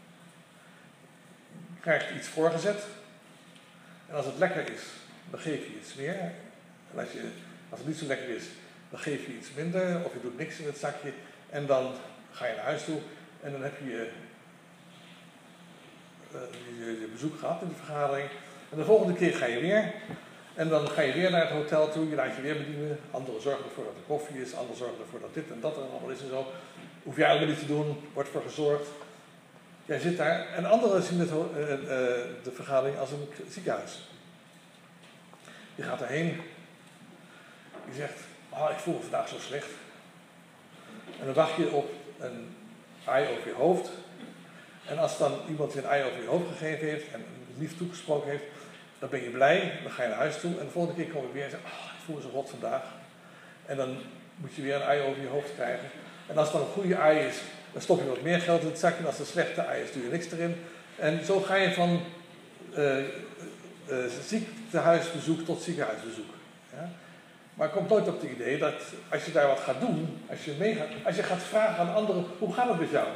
Je krijgt iets voorgezet. En als het lekker is, dan geef je iets meer. En als, je, als het niet zo lekker is, dan geef je iets minder. Of je doet niks in het zakje. En dan ga je naar huis toe. En dan heb je je, je bezoek gehad in de vergadering. En de volgende keer ga je weer. En dan ga je weer naar het hotel toe, je laat je weer bedienen. Anderen zorgen ervoor dat er koffie is, anderen zorgen ervoor dat dit en dat er allemaal is en zo. Hoef jij ook niet te doen, wordt voor gezorgd. Jij zit daar en anderen zien het, uh, uh, de vergadering als een ziekenhuis. Je gaat erheen, je zegt, oh, ik voel me vandaag zo slecht. En dan wacht je op een ei over je hoofd. En als dan iemand je een ei over je hoofd gegeven heeft en lief toegesproken heeft, dan ben je blij, dan ga je naar huis toe en de volgende keer kom je weer en zeg oh, ik voel me zo rot vandaag. En dan moet je weer een ei over je hoofd krijgen. En als het dan een goede ei is, dan stop je wat meer geld in het zakje. En als het een slechte ei is, doe je niks erin. En zo ga je van uh, uh, ziekenhuisbezoek tot ziekenhuisbezoek. Ja? Maar kom nooit op het idee dat als je daar wat gaat doen, als je, meegaat, als je gaat vragen aan anderen, hoe gaat het met jou?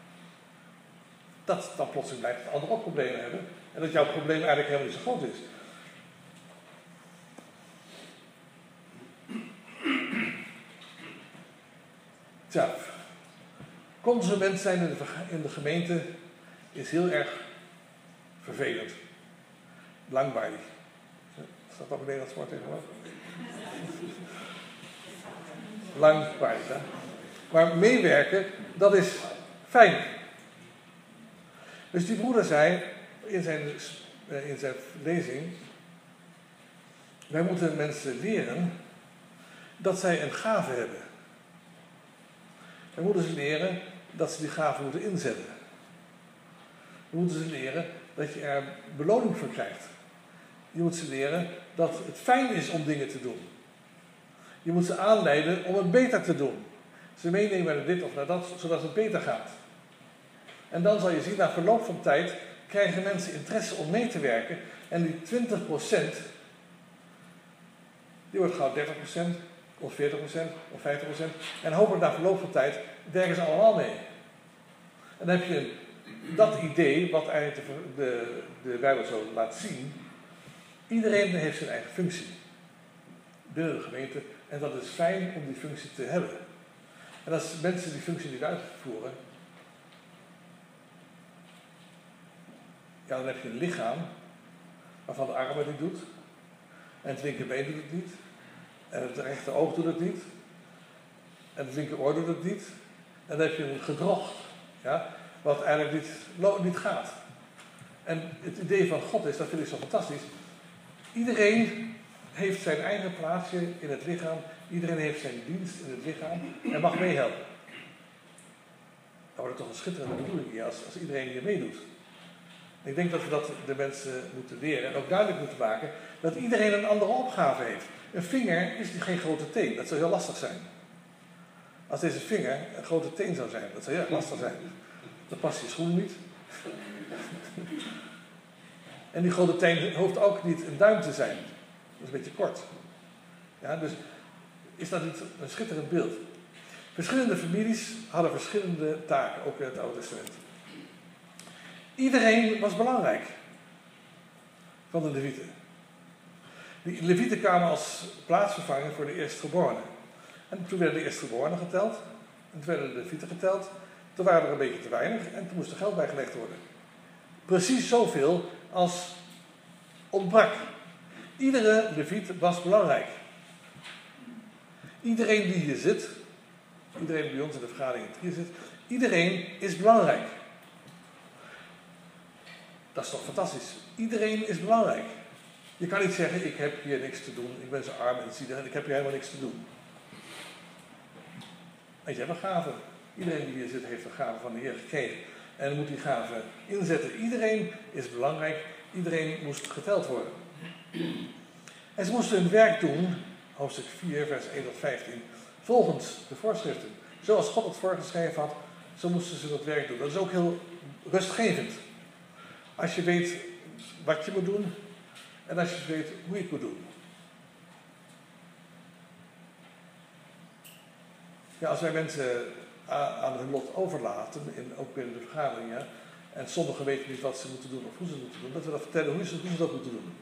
Dat dan plotseling blijkt dat anderen ook problemen hebben. En dat jouw probleem eigenlijk helemaal niet zo groot is. Tja, consument zijn in de, in de gemeente is heel erg vervelend. Langweilig. Is dat ook een Nederlands woord tegenwoordig? Langweilig, hè? Maar meewerken, dat is fijn. Dus die broeder zei in zijn, in zijn lezing, wij moeten mensen leren dat zij een gave hebben. Wij moeten ze leren dat ze die gave moeten inzetten. We moeten ze leren dat je er beloning voor krijgt. Je moet ze leren dat het fijn is om dingen te doen. Je moet ze aanleiden om het beter te doen. Ze meenemen naar dit of naar dat, zodat het beter gaat. En dan zal je zien, na verloop van tijd krijgen mensen interesse om mee te werken. En die twintig procent, die wordt gauw dertig procent, of veertig procent, of vijftig procent. En hopelijk na verloop van tijd werken ze allemaal mee. En dan heb je dat idee, wat eigenlijk de, de, de Bijbel zo laat zien. Iedereen heeft zijn eigen functie binnen de gemeente. En dat is fijn om die functie te hebben. En als mensen die functie niet uitvoeren, ja, dan heb je een lichaam waarvan de arm het niet doet. En het linkerbeen doet het niet. En het rechter oog doet het niet. En het linkeroor doet het niet. En dan heb je een gedrocht, ja, wat eigenlijk niet, niet gaat. En het idee van God is, dat vind ik zo fantastisch. Iedereen heeft zijn eigen plaatsje in het lichaam. Iedereen heeft zijn dienst in het lichaam en mag meehelpen. Dan wordt het toch een schitterende bedoeling hier als, als iedereen hier meedoet. Ik denk dat we dat de mensen moeten leren en ook duidelijk moeten maken dat iedereen een andere opgave heeft. Een vinger is geen grote teen, dat zou heel lastig zijn. Als deze vinger een grote teen zou zijn, dat zou heel erg lastig zijn. Dan past je schoen niet. En die grote teen hoeft ook niet een duim te zijn. Dat is een beetje kort. Ja, dus is dat niet een schitterend beeld? Verschillende families hadden verschillende taken, ook in het Oude Testament. Iedereen was belangrijk van de Levieten. Die Levieten kwamen als plaatsvervanger voor de eerstgeborenen. En toen werden de eerstgeborenen geteld. En toen werden de Levieten geteld. Toen waren er een beetje te weinig en toen moest er geld bijgelegd worden. Precies zoveel als ontbrak. Iedere Leviet was belangrijk. Iedereen die hier zit, iedereen die bij ons in de vergadering hier zit, iedereen is belangrijk. Dat is toch fantastisch. Iedereen is belangrijk. Je kan niet zeggen, ik heb hier niks te doen, ik ben zo arm en zielig en ik heb hier helemaal niks te doen. Want je hebt een gave. Iedereen die hier zit heeft een gave van de Heer gekregen. En dan moet die gave inzetten. Iedereen is belangrijk, iedereen moest geteld worden. En ze moesten hun werk doen, hoofdstuk vier, vers één tot vijftien, volgens de voorschriften. Zoals God het voorgeschreven had, zo moesten ze dat werk doen. Dat is ook heel rustgevend. Als je weet wat je moet doen en als je weet hoe je het moet doen. Ja, als wij mensen aan hun lot overlaten, in, ook binnen de vergaderingen, en sommigen weten niet wat ze moeten doen of hoe ze het moeten doen, dat we dat vertellen hoe ze, hoe ze dat moeten doen.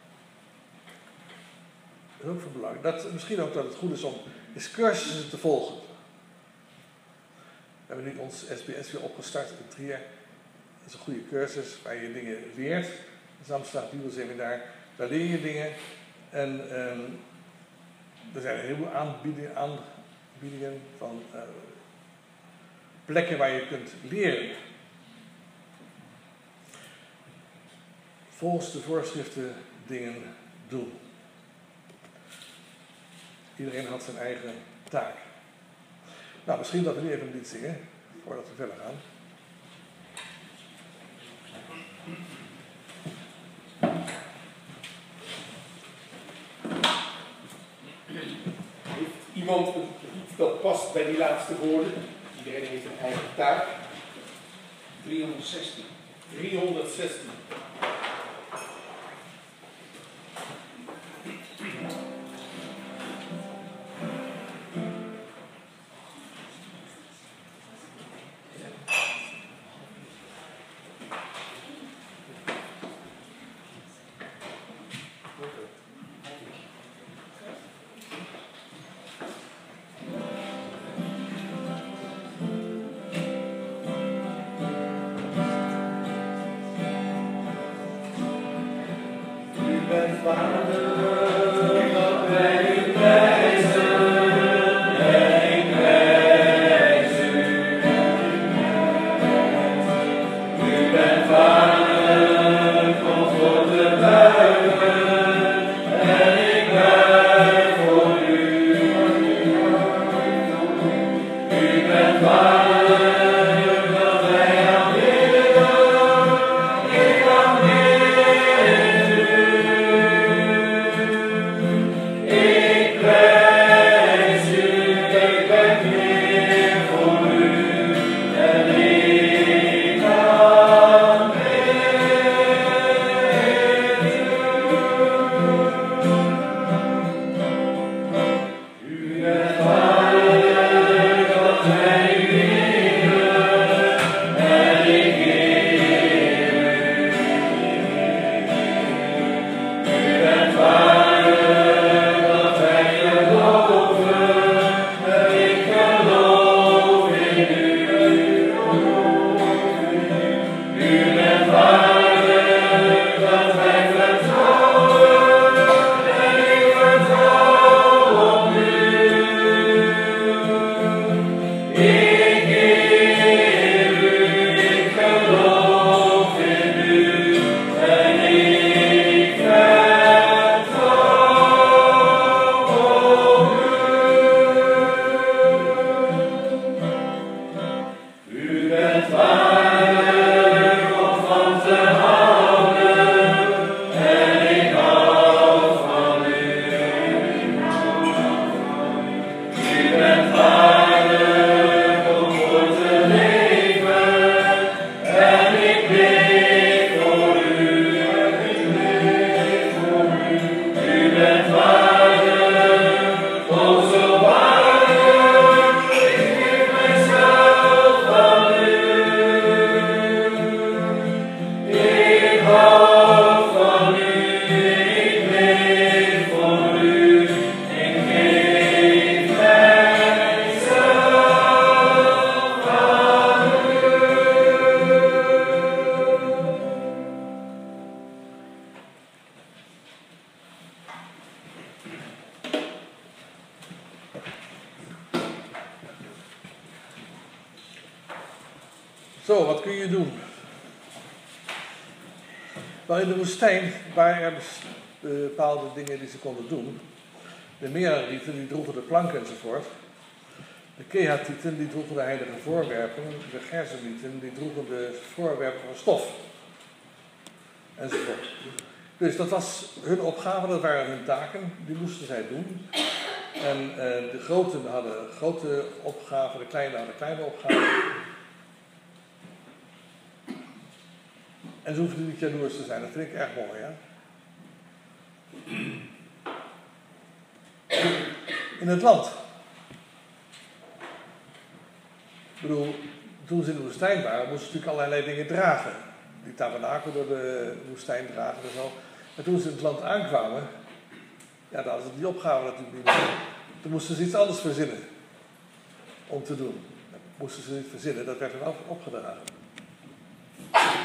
Dat is ook van belang. Dat, misschien ook dat het goed is om eens cursussen te volgen. We hebben nu ons S B S weer opgestart in Trier. Dat is een goede cursus waar je dingen leert. Het Zandstraat Bibelseminar, daar leer je dingen. En um, er zijn een heleboel aanbiedingen, aanbiedingen van uh, plekken waar je kunt leren. Volgens de voorschriften dingen doen. Iedereen had zijn eigen taak. Nou, misschien dat we nu even een lied zingen, voordat we verder gaan. Heeft iemand een lied dat past bij die laatste woorden? Iedereen heeft een eigen taak. driehonderdzestien. driehonderdzestien. Zo, wat kun je doen? Wel, in de woestijn waren er bepaalde dingen die ze konden doen. De Merarieten die droegen de planken enzovoort. De Kehatieten die droegen de heilige voorwerpen. De Gersonieten die droegen de voorwerpen van stof. Enzovoort. Dus dat was hun opgave, dat waren hun taken, die moesten zij doen. En uh, de groten hadden grote opgaven, de kleinen hadden kleine opgaven. En ze hoefden niet jaloers te zijn, dat vind ik erg mooi, hè? In het land. Ik bedoel, toen ze in de woestijn waren, moesten ze natuurlijk allerlei dingen dragen. Die tabernakel door de woestijn dragen en zo. En toen ze in het land aankwamen, ja, dan hadden ze die opgave natuurlijk niet meer. Toen moesten ze iets anders verzinnen om te doen. Dat moesten ze niet verzinnen, dat werd dan opgedragen.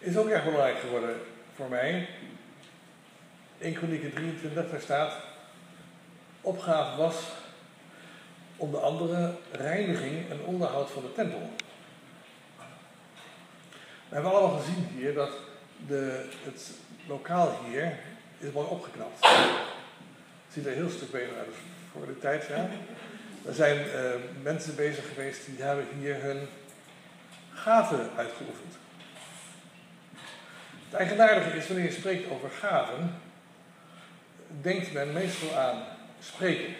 is ook erg belangrijk geworden voor mij. In Kronieken drieëntwintig, daar staat, opgave was onder andere reiniging en onderhoud van de tempel. We hebben allemaal gezien hier dat de, het lokaal hier is mooi opgeknapt. Het ziet er een heel stuk beter uit voor de tijd. Ja. Er zijn uh, mensen bezig geweest die hebben hier hun gaven uitgeoefend. Het eigenaardige is, wanneer je spreekt over gaven, denkt men meestal aan spreken.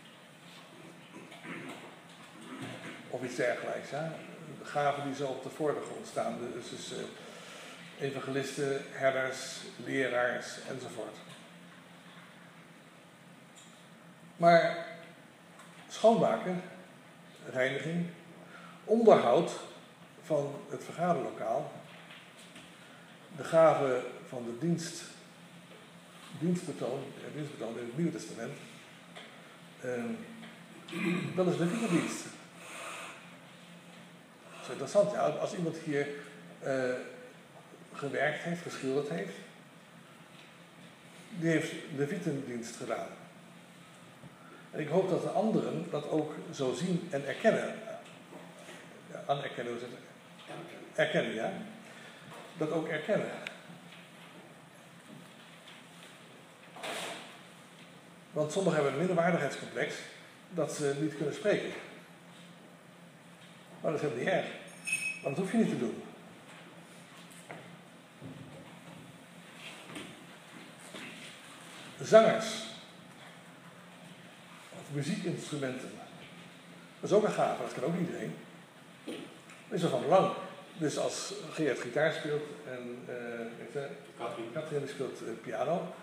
Of iets dergelijks. Ja. De gaven die zo op de voorgrond staan. Dus, dus uh, evangelisten, herders, leraars enzovoort. Maar schoonmaken, reiniging, onderhoud van het vergaderlokaal, de gave van de dienst, dienstbetoon, ja, dienstbetoon in het Nieuwe Testament, uh, dat is de dienst. Dat is interessant, ja. Als iemand hier uh, gewerkt heeft, geschilderd heeft, die heeft levietendienst gedaan. En ik hoop dat de anderen dat ook zo zien en erkennen. Ja, anerkennen, hoe zit het? Erkennen, ja. Dat ook erkennen. Want sommigen hebben een minderwaardigheidscomplex dat ze niet kunnen spreken. Maar dat is helemaal niet erg. Maar dat hoef je niet te doen. Zangers. Of muziekinstrumenten. Dat is ook een gave, dat kan ook iedereen. Dat is wel van belang. Dus als Geert gitaar speelt en uh, Katrien speelt uh, piano.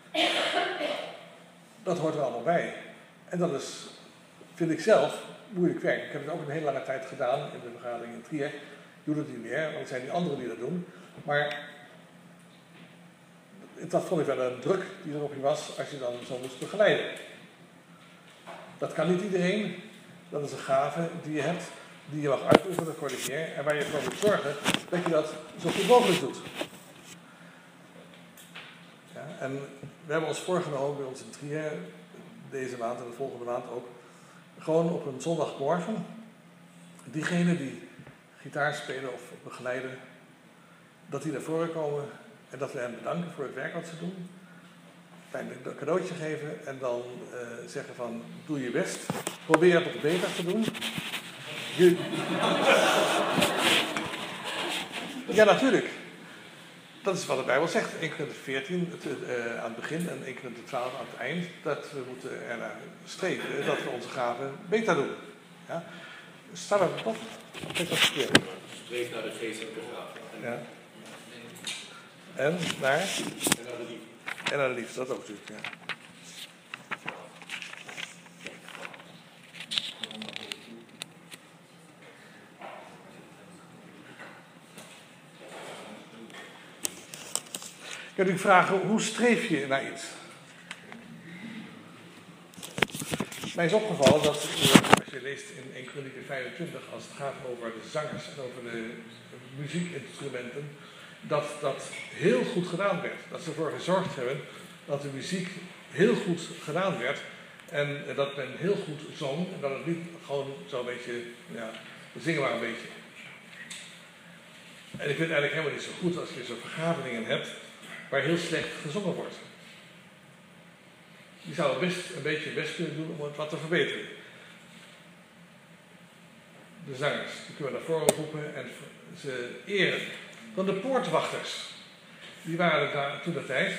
Dat hoort er allemaal bij. En dat is, vind ik zelf, moeilijk werk. Ik heb het ook een hele lange tijd gedaan in de vergadering in Trier. Ik doe dat niet meer, want het zijn die anderen die dat doen. Maar dat vond ik wel een druk die erop je was als je dan zo moest begeleiden. Dat kan niet iedereen. Dat is een gave die je hebt, die je mag uitoefenen voor de Heer. En waar je voor moet zorgen dat je dat zo goed mogelijk doet. Ja, en we hebben ons voorgenomen bij ons in Trier, deze maand en de volgende maand ook, gewoon op een zondagmorgen, diegenen die gitaar spelen of begeleiden, dat die naar voren komen en dat we hen bedanken voor het werk wat ze doen. Een klein cadeautje geven en dan uh, zeggen van, doe je best. Probeer het nog beter te doen. Je... Ja, natuurlijk. Dat is wat de Bijbel zegt. één Korinthe veertien het, uh, aan het begin en één Korinthe twaalf aan het eind. Dat we moeten er naar streven dat we onze gaven beter doen. Ja? Staat er toch? Of ik dat verkeerd? Streef naar de geestelijke gaven. Ja. En naar? En naar de liefde. En naar de liefde, dat ook natuurlijk, ja. Ik heb natuurlijk vragen, hoe streef je naar iets? Mij is opgevallen dat, als je leest in één Kronieken vijfentwintig, als het gaat over de zangers en over de muziekinstrumenten, dat dat heel goed gedaan werd. Dat ze ervoor gezorgd hebben dat de muziek heel goed gedaan werd en dat men heel goed zong en dat het niet gewoon zo'n beetje, ja, we zingen maar een beetje. En ik vind het eigenlijk helemaal niet zo goed als je zo'n vergaderingen hebt waar heel slecht gezongen wordt. Die zouden best een beetje best kunnen doen om het wat te verbeteren. De zangers, die kunnen naar voren roepen en ze eren. Dan de poortwachters. Die waren daar toen de tijd.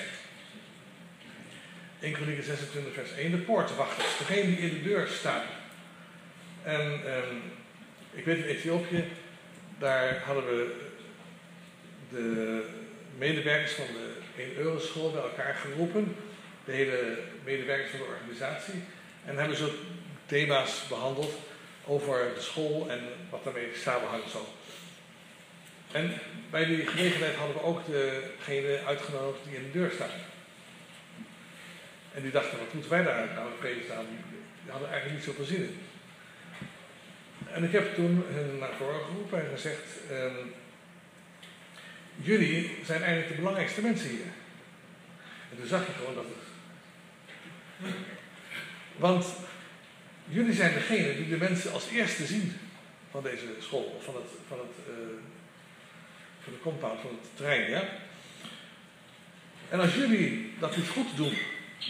één Kronieken zesentwintig vers één. De poortwachters. Degene die in de deur staan. En um, ik weet in Ethiopië, daar hadden we de medewerkers van de één euro school bij elkaar geroepen. De hele medewerkers van de organisatie. En hebben zo thema's behandeld over de school en wat daarmee samenhangt zo. En bij die gelegenheid hadden we ook degene uitgenodigd die in de deur staan. En die dachten, wat moeten wij daar nou in vrede staan? Die hadden eigenlijk niet zoveel zin in. En ik heb toen hen naar voren geroepen en gezegd, um, jullie zijn eigenlijk de belangrijkste mensen hier. En toen zag je gewoon dat het... Want jullie zijn degene die de mensen als eerste zien van deze school, of van, het, van, het, uh, van de compound, van het terrein. Ja? En als jullie dat niet goed doen,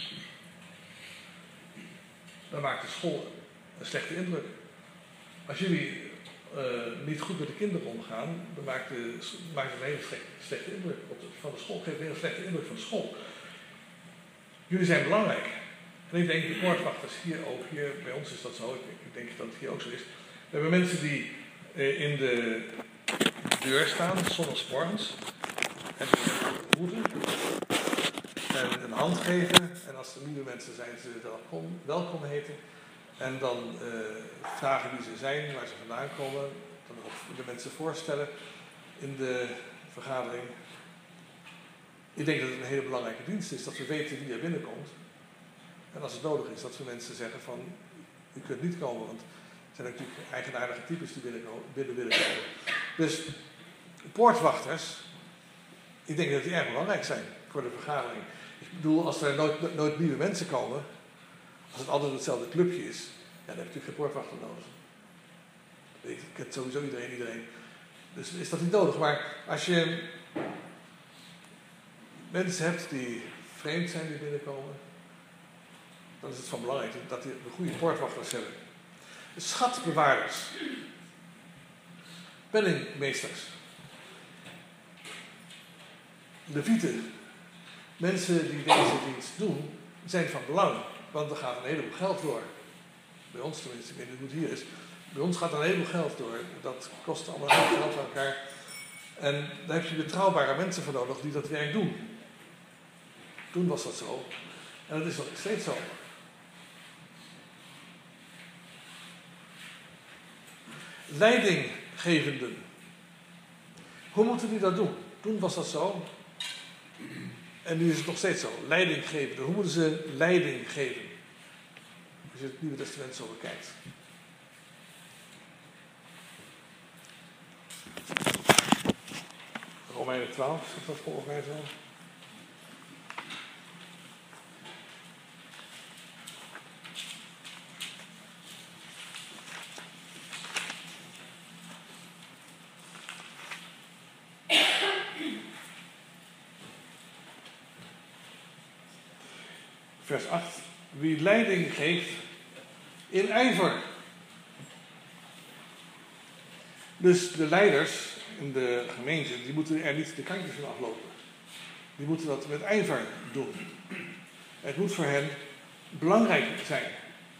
dan maakt de school een slechte indruk. Als jullie uh, niet goed met de kinderen omgaan, dan maakt, de, maakt het een hele slechte, slechte indruk op de, van de school. Geeft een hele slechte indruk van de school. Jullie zijn belangrijk. En ik denk, de poortwachters hier ook, hier bij ons is dat zo, ik, ik denk dat het hier ook zo is. We hebben mensen die uh, in de deur staan, zondagsmorgens, en die groeten, en een hand geven, en als er nieuwe mensen zijn, ze welkom, welkom heten. En dan uh, vragen wie ze zijn, waar ze vandaan komen, dan ook de mensen voorstellen in de vergadering. Ik denk dat het een hele belangrijke dienst is, dat we weten wie er binnenkomt. En als het nodig is, dat we mensen zeggen van, u kunt niet komen, want er zijn natuurlijk eigenaardige types die binnen, binnen willen komen. Dus poortwachters, ik denk dat die erg belangrijk zijn voor de vergadering. Ik bedoel, als er nooit, nooit nieuwe mensen komen, als het altijd hetzelfde clubje is, ja, dan heb je natuurlijk geen poortwachter nodig. Ik ken sowieso iedereen, iedereen. Dus is dat niet nodig. Maar als je mensen hebt die vreemd zijn, die binnenkomen, dan is het van belangrijk dat we goede poortwachters hebben. Schatbewaarders. Penningmeesters. Levieten. Mensen die deze dienst doen, zijn van belang. Want er gaat een heleboel geld door. Bij ons tenminste, ik weet niet hoe het hier is. Bij ons gaat er een heleboel geld door. Dat kost allemaal heel geld aan elkaar. En daar heb je betrouwbare mensen voor nodig die dat werk doen. Toen was dat zo. En dat is nog steeds zo. Leidinggevenden. Hoe moeten die dat doen? Toen was dat zo. En nu is het nog steeds zo. Leidinggevenden. Hoe moeten ze leiding geven? Als je het Nieuwe Testament zo bekijkt. Romeinen twaalf, is dat volgens mij zo? Vers acht. Wie leiding geeft in ijver. Dus de leiders in de gemeente, die moeten er niet de kantjes van aflopen. Die moeten dat met ijver doen. Het moet voor hen belangrijk zijn.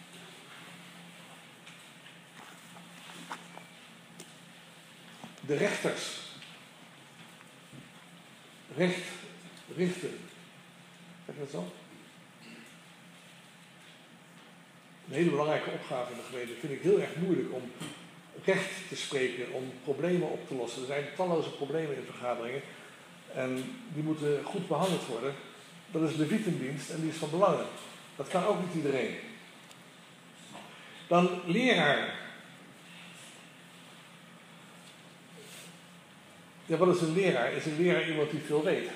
De rechters. Recht, richten. Zeg je dat zo? Een hele belangrijke opgave in de gemeente. Vind ik heel erg moeilijk om recht te spreken, om problemen op te lossen. Er zijn talloze problemen in vergaderingen en die moeten goed behandeld worden. Dat is de Levietendienst en die is van belang. Dat kan ook niet iedereen. Dan leraar. Ja, wat is een leraar? Is een leraar iemand die veel weet?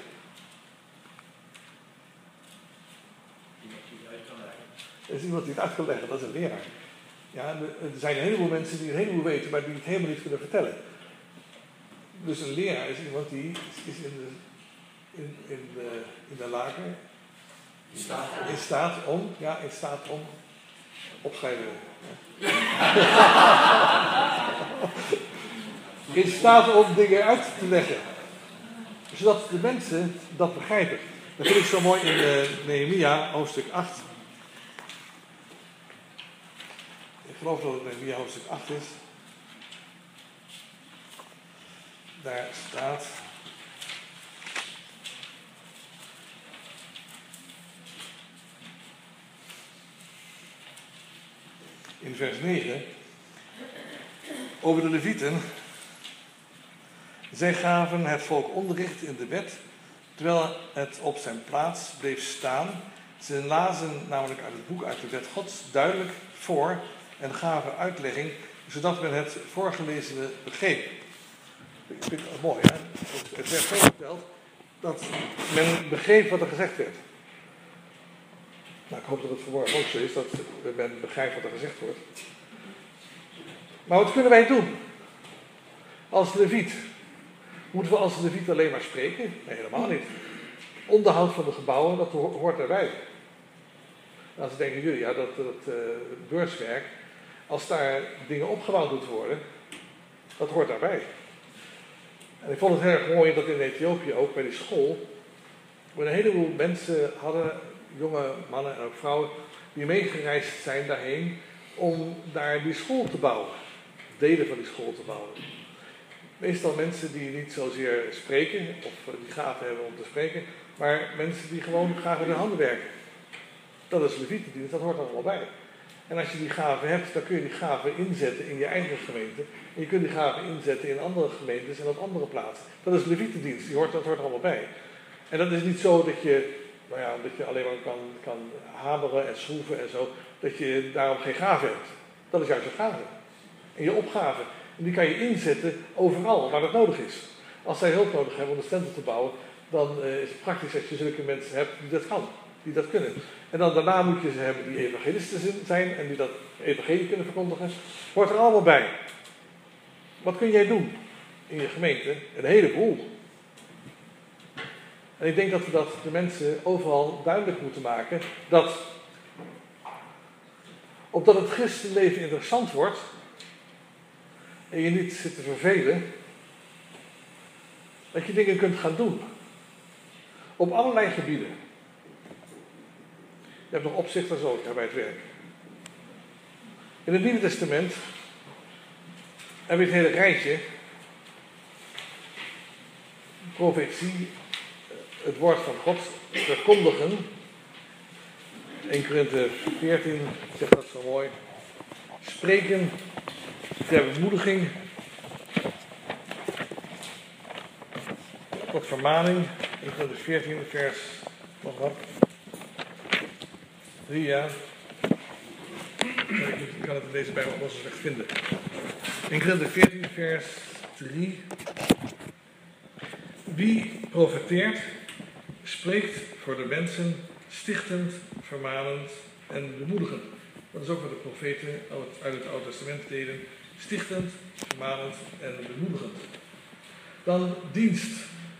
is iemand die het uit kan leggen, dat is een leraar. Ja, er zijn een heleboel mensen die een heleboel weten, maar die het helemaal niet kunnen vertellen. Dus een leraar is iemand die is in de, in, in de, in de lager In staat. in staat om, ja, in staat om opschrijven. Ja. In staat om dingen uit te leggen. Zodat de mensen dat begrijpen. Dat vind ik zo mooi in uh, Nehemia, hoofdstuk acht. Ik geloof dat het Nehemia hoofdstuk acht is. Daar staat... in vers negen... over de Levieten... Zij gaven het volk onderricht in de wet, terwijl het op zijn plaats bleef staan. Ze lazen namelijk uit het boek uit de wet Gods duidelijk voor en gaven uitlegging, zodat men het voorgelezene begreep. Ik vind het mooi, hè? Het werd zo verteld dat men begreep wat er gezegd werd. Nou, ik hoop dat het vanmorgen ook zo is, dat men begrijpt wat er gezegd wordt. Maar wat kunnen wij doen? Als leviet. Moeten we als leviet alleen maar spreken? Nee, helemaal niet. Onderhoud van de gebouwen, dat hoort erbij. Als denken jullie, ja, dat, dat uh, beurswerk, als daar dingen opgebouwd moeten worden, dat hoort daarbij. En ik vond het heel erg mooi dat in Ethiopië ook bij die school, waar een heleboel mensen hadden, jonge mannen en ook vrouwen, die meegereisd zijn daarheen om daar die school te bouwen. Delen van die school te bouwen. Meestal mensen die niet zozeer spreken, of die gaven hebben om te spreken, maar mensen die gewoon graag met hun handen werken. Dat is levietendienst, dat hoort er allemaal bij. En als je die gaven hebt, dan kun je die gaven inzetten in je eigen gemeente. En je kunt die gaven inzetten in andere gemeentes en op andere plaatsen. Dat is levietendienst, die hoort, dat hoort er allemaal bij. En dat is niet zo dat je, nou ja, dat je alleen maar kan, kan hameren en schroeven en zo, dat je daarom geen gaven hebt. Dat is juist een gave. En je opgave. En die kan je inzetten overal waar dat nodig is. Als zij hulp nodig hebben om de stempel te bouwen, dan uh, is het praktisch dat je zulke mensen hebt die dat kan, die dat kunnen. En dan daarna moet je ze hebben die evangelisten zijn en die dat evangelie kunnen verkondigen. Hoort er allemaal bij. Wat kun jij doen in je gemeente? Een heleboel. En ik denk dat we dat de mensen overal duidelijk moeten maken, dat opdat het christenleven interessant wordt en je niet zit te vervelen, dat je dingen kunt gaan doen. Op allerlei gebieden. Je hebt nog opzichters ook bij het werk. In het Nieuwe Testament heb je het hele rijtje. Profetie, het woord van God, verkondigen. Eerste Korinthe veertien zegt dat zo mooi. Spreken ter bemoediging. Tot vermaning. Eerste Korinthe veertien vers nog wat. drie jaar. Ik kan het in deze Bijbel anders slecht vinden. In Korinthe veertien vers drie. Wie profeteert, spreekt voor de mensen stichtend, vermanend en bemoedigend. Dat is ook wat de profeten uit het Oude Testament deden. Stichtend, vermanend en bemoedigend. Dan dienst.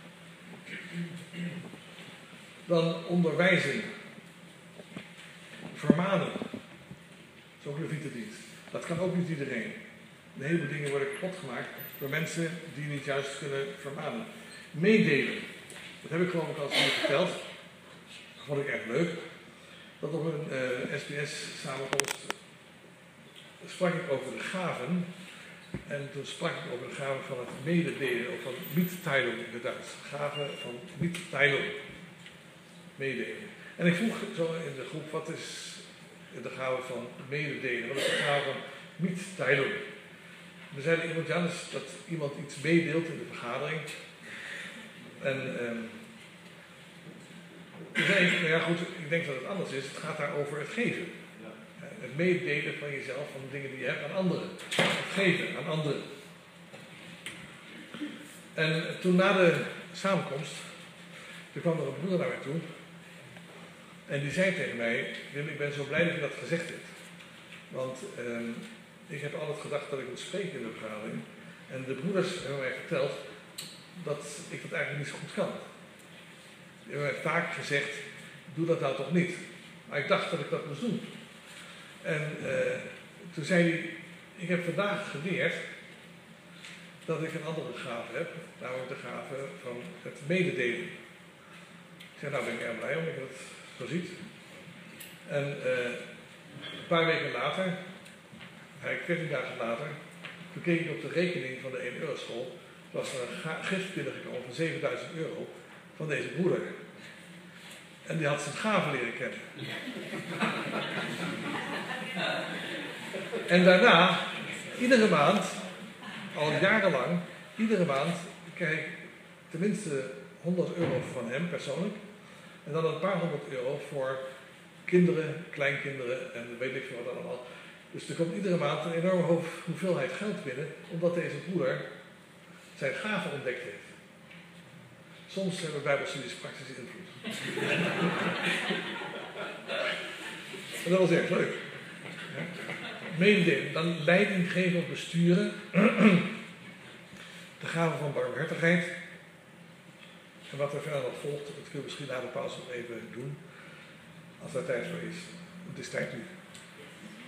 Dan onderwijzing. Vermanen. Dat is ook levietendienst. Dat kan ook niet iedereen. Een heleboel dingen worden kapot gemaakt door mensen die niet juist kunnen vermanen. Meedelen. Dat heb ik geloof ik al eens hier verteld. Dat vond ik echt leuk. Dat op een uh, S B S-samenkomst sprak ik over de gaven. En toen sprak ik over de gaven van het mededelen, of van Mitteilung in het Duits. Gaven van Mitteilung. Meedelen. En ik vroeg zo in de groep, wat is de gave van mededelen? Wat is de gave van Mitteilung? We zeiden iemand, ja, dus dat iemand iets meedeelt in de vergadering. En eh, toen zei ik, nou ja goed, ik denk dat het anders is. Het gaat daar over het geven. Ja. Het meedelen van jezelf, van de dingen die je hebt aan anderen. Het geven aan anderen. En toen na de samenkomst, toen kwam er een broeder naar mij toe. En die zei tegen mij, Wim, ik ben zo blij dat je dat gezegd hebt. Want eh, ik heb altijd gedacht dat ik moet spreken in de vergadering. En de broeders hebben mij verteld dat ik dat eigenlijk niet zo goed kan. Die hebben mij vaak gezegd, doe dat nou toch niet. Maar ik dacht dat ik dat moest doen. En uh, toen zei hij, ik heb vandaag geleerd dat ik een andere gave heb. Namelijk de gave van het mededelen. Ik zei, nou ben ik erg blij omdat je dat zo ziet. En uh, een paar weken later, eigenlijk veertien dagen later, toen keek ik op de rekening van de één euro school. Was er een gift binnengekomen van zevenduizend euro van deze broeder. En die had zijn gaven leren kennen. En daarna, iedere maand, al jarenlang, iedere maand kreeg ik tenminste honderd euro van hem persoonlijk. En dan een paar honderd euro voor kinderen, kleinkinderen en weet ik veel wat allemaal. Dus er komt iedere maand een enorme hoeveelheid geld binnen, omdat deze broeder zijn gaven ontdekt heeft. Soms hebben bijbelstudies praktische invloed. En dat was echt leuk. Ja. Mededeling, dan leiding geven of besturen. De gave van barmhartigheid. En wat er verder nog volgt, dat kun je misschien na de pauze nog even doen. Als daar tijd voor is. Het is tijd nu.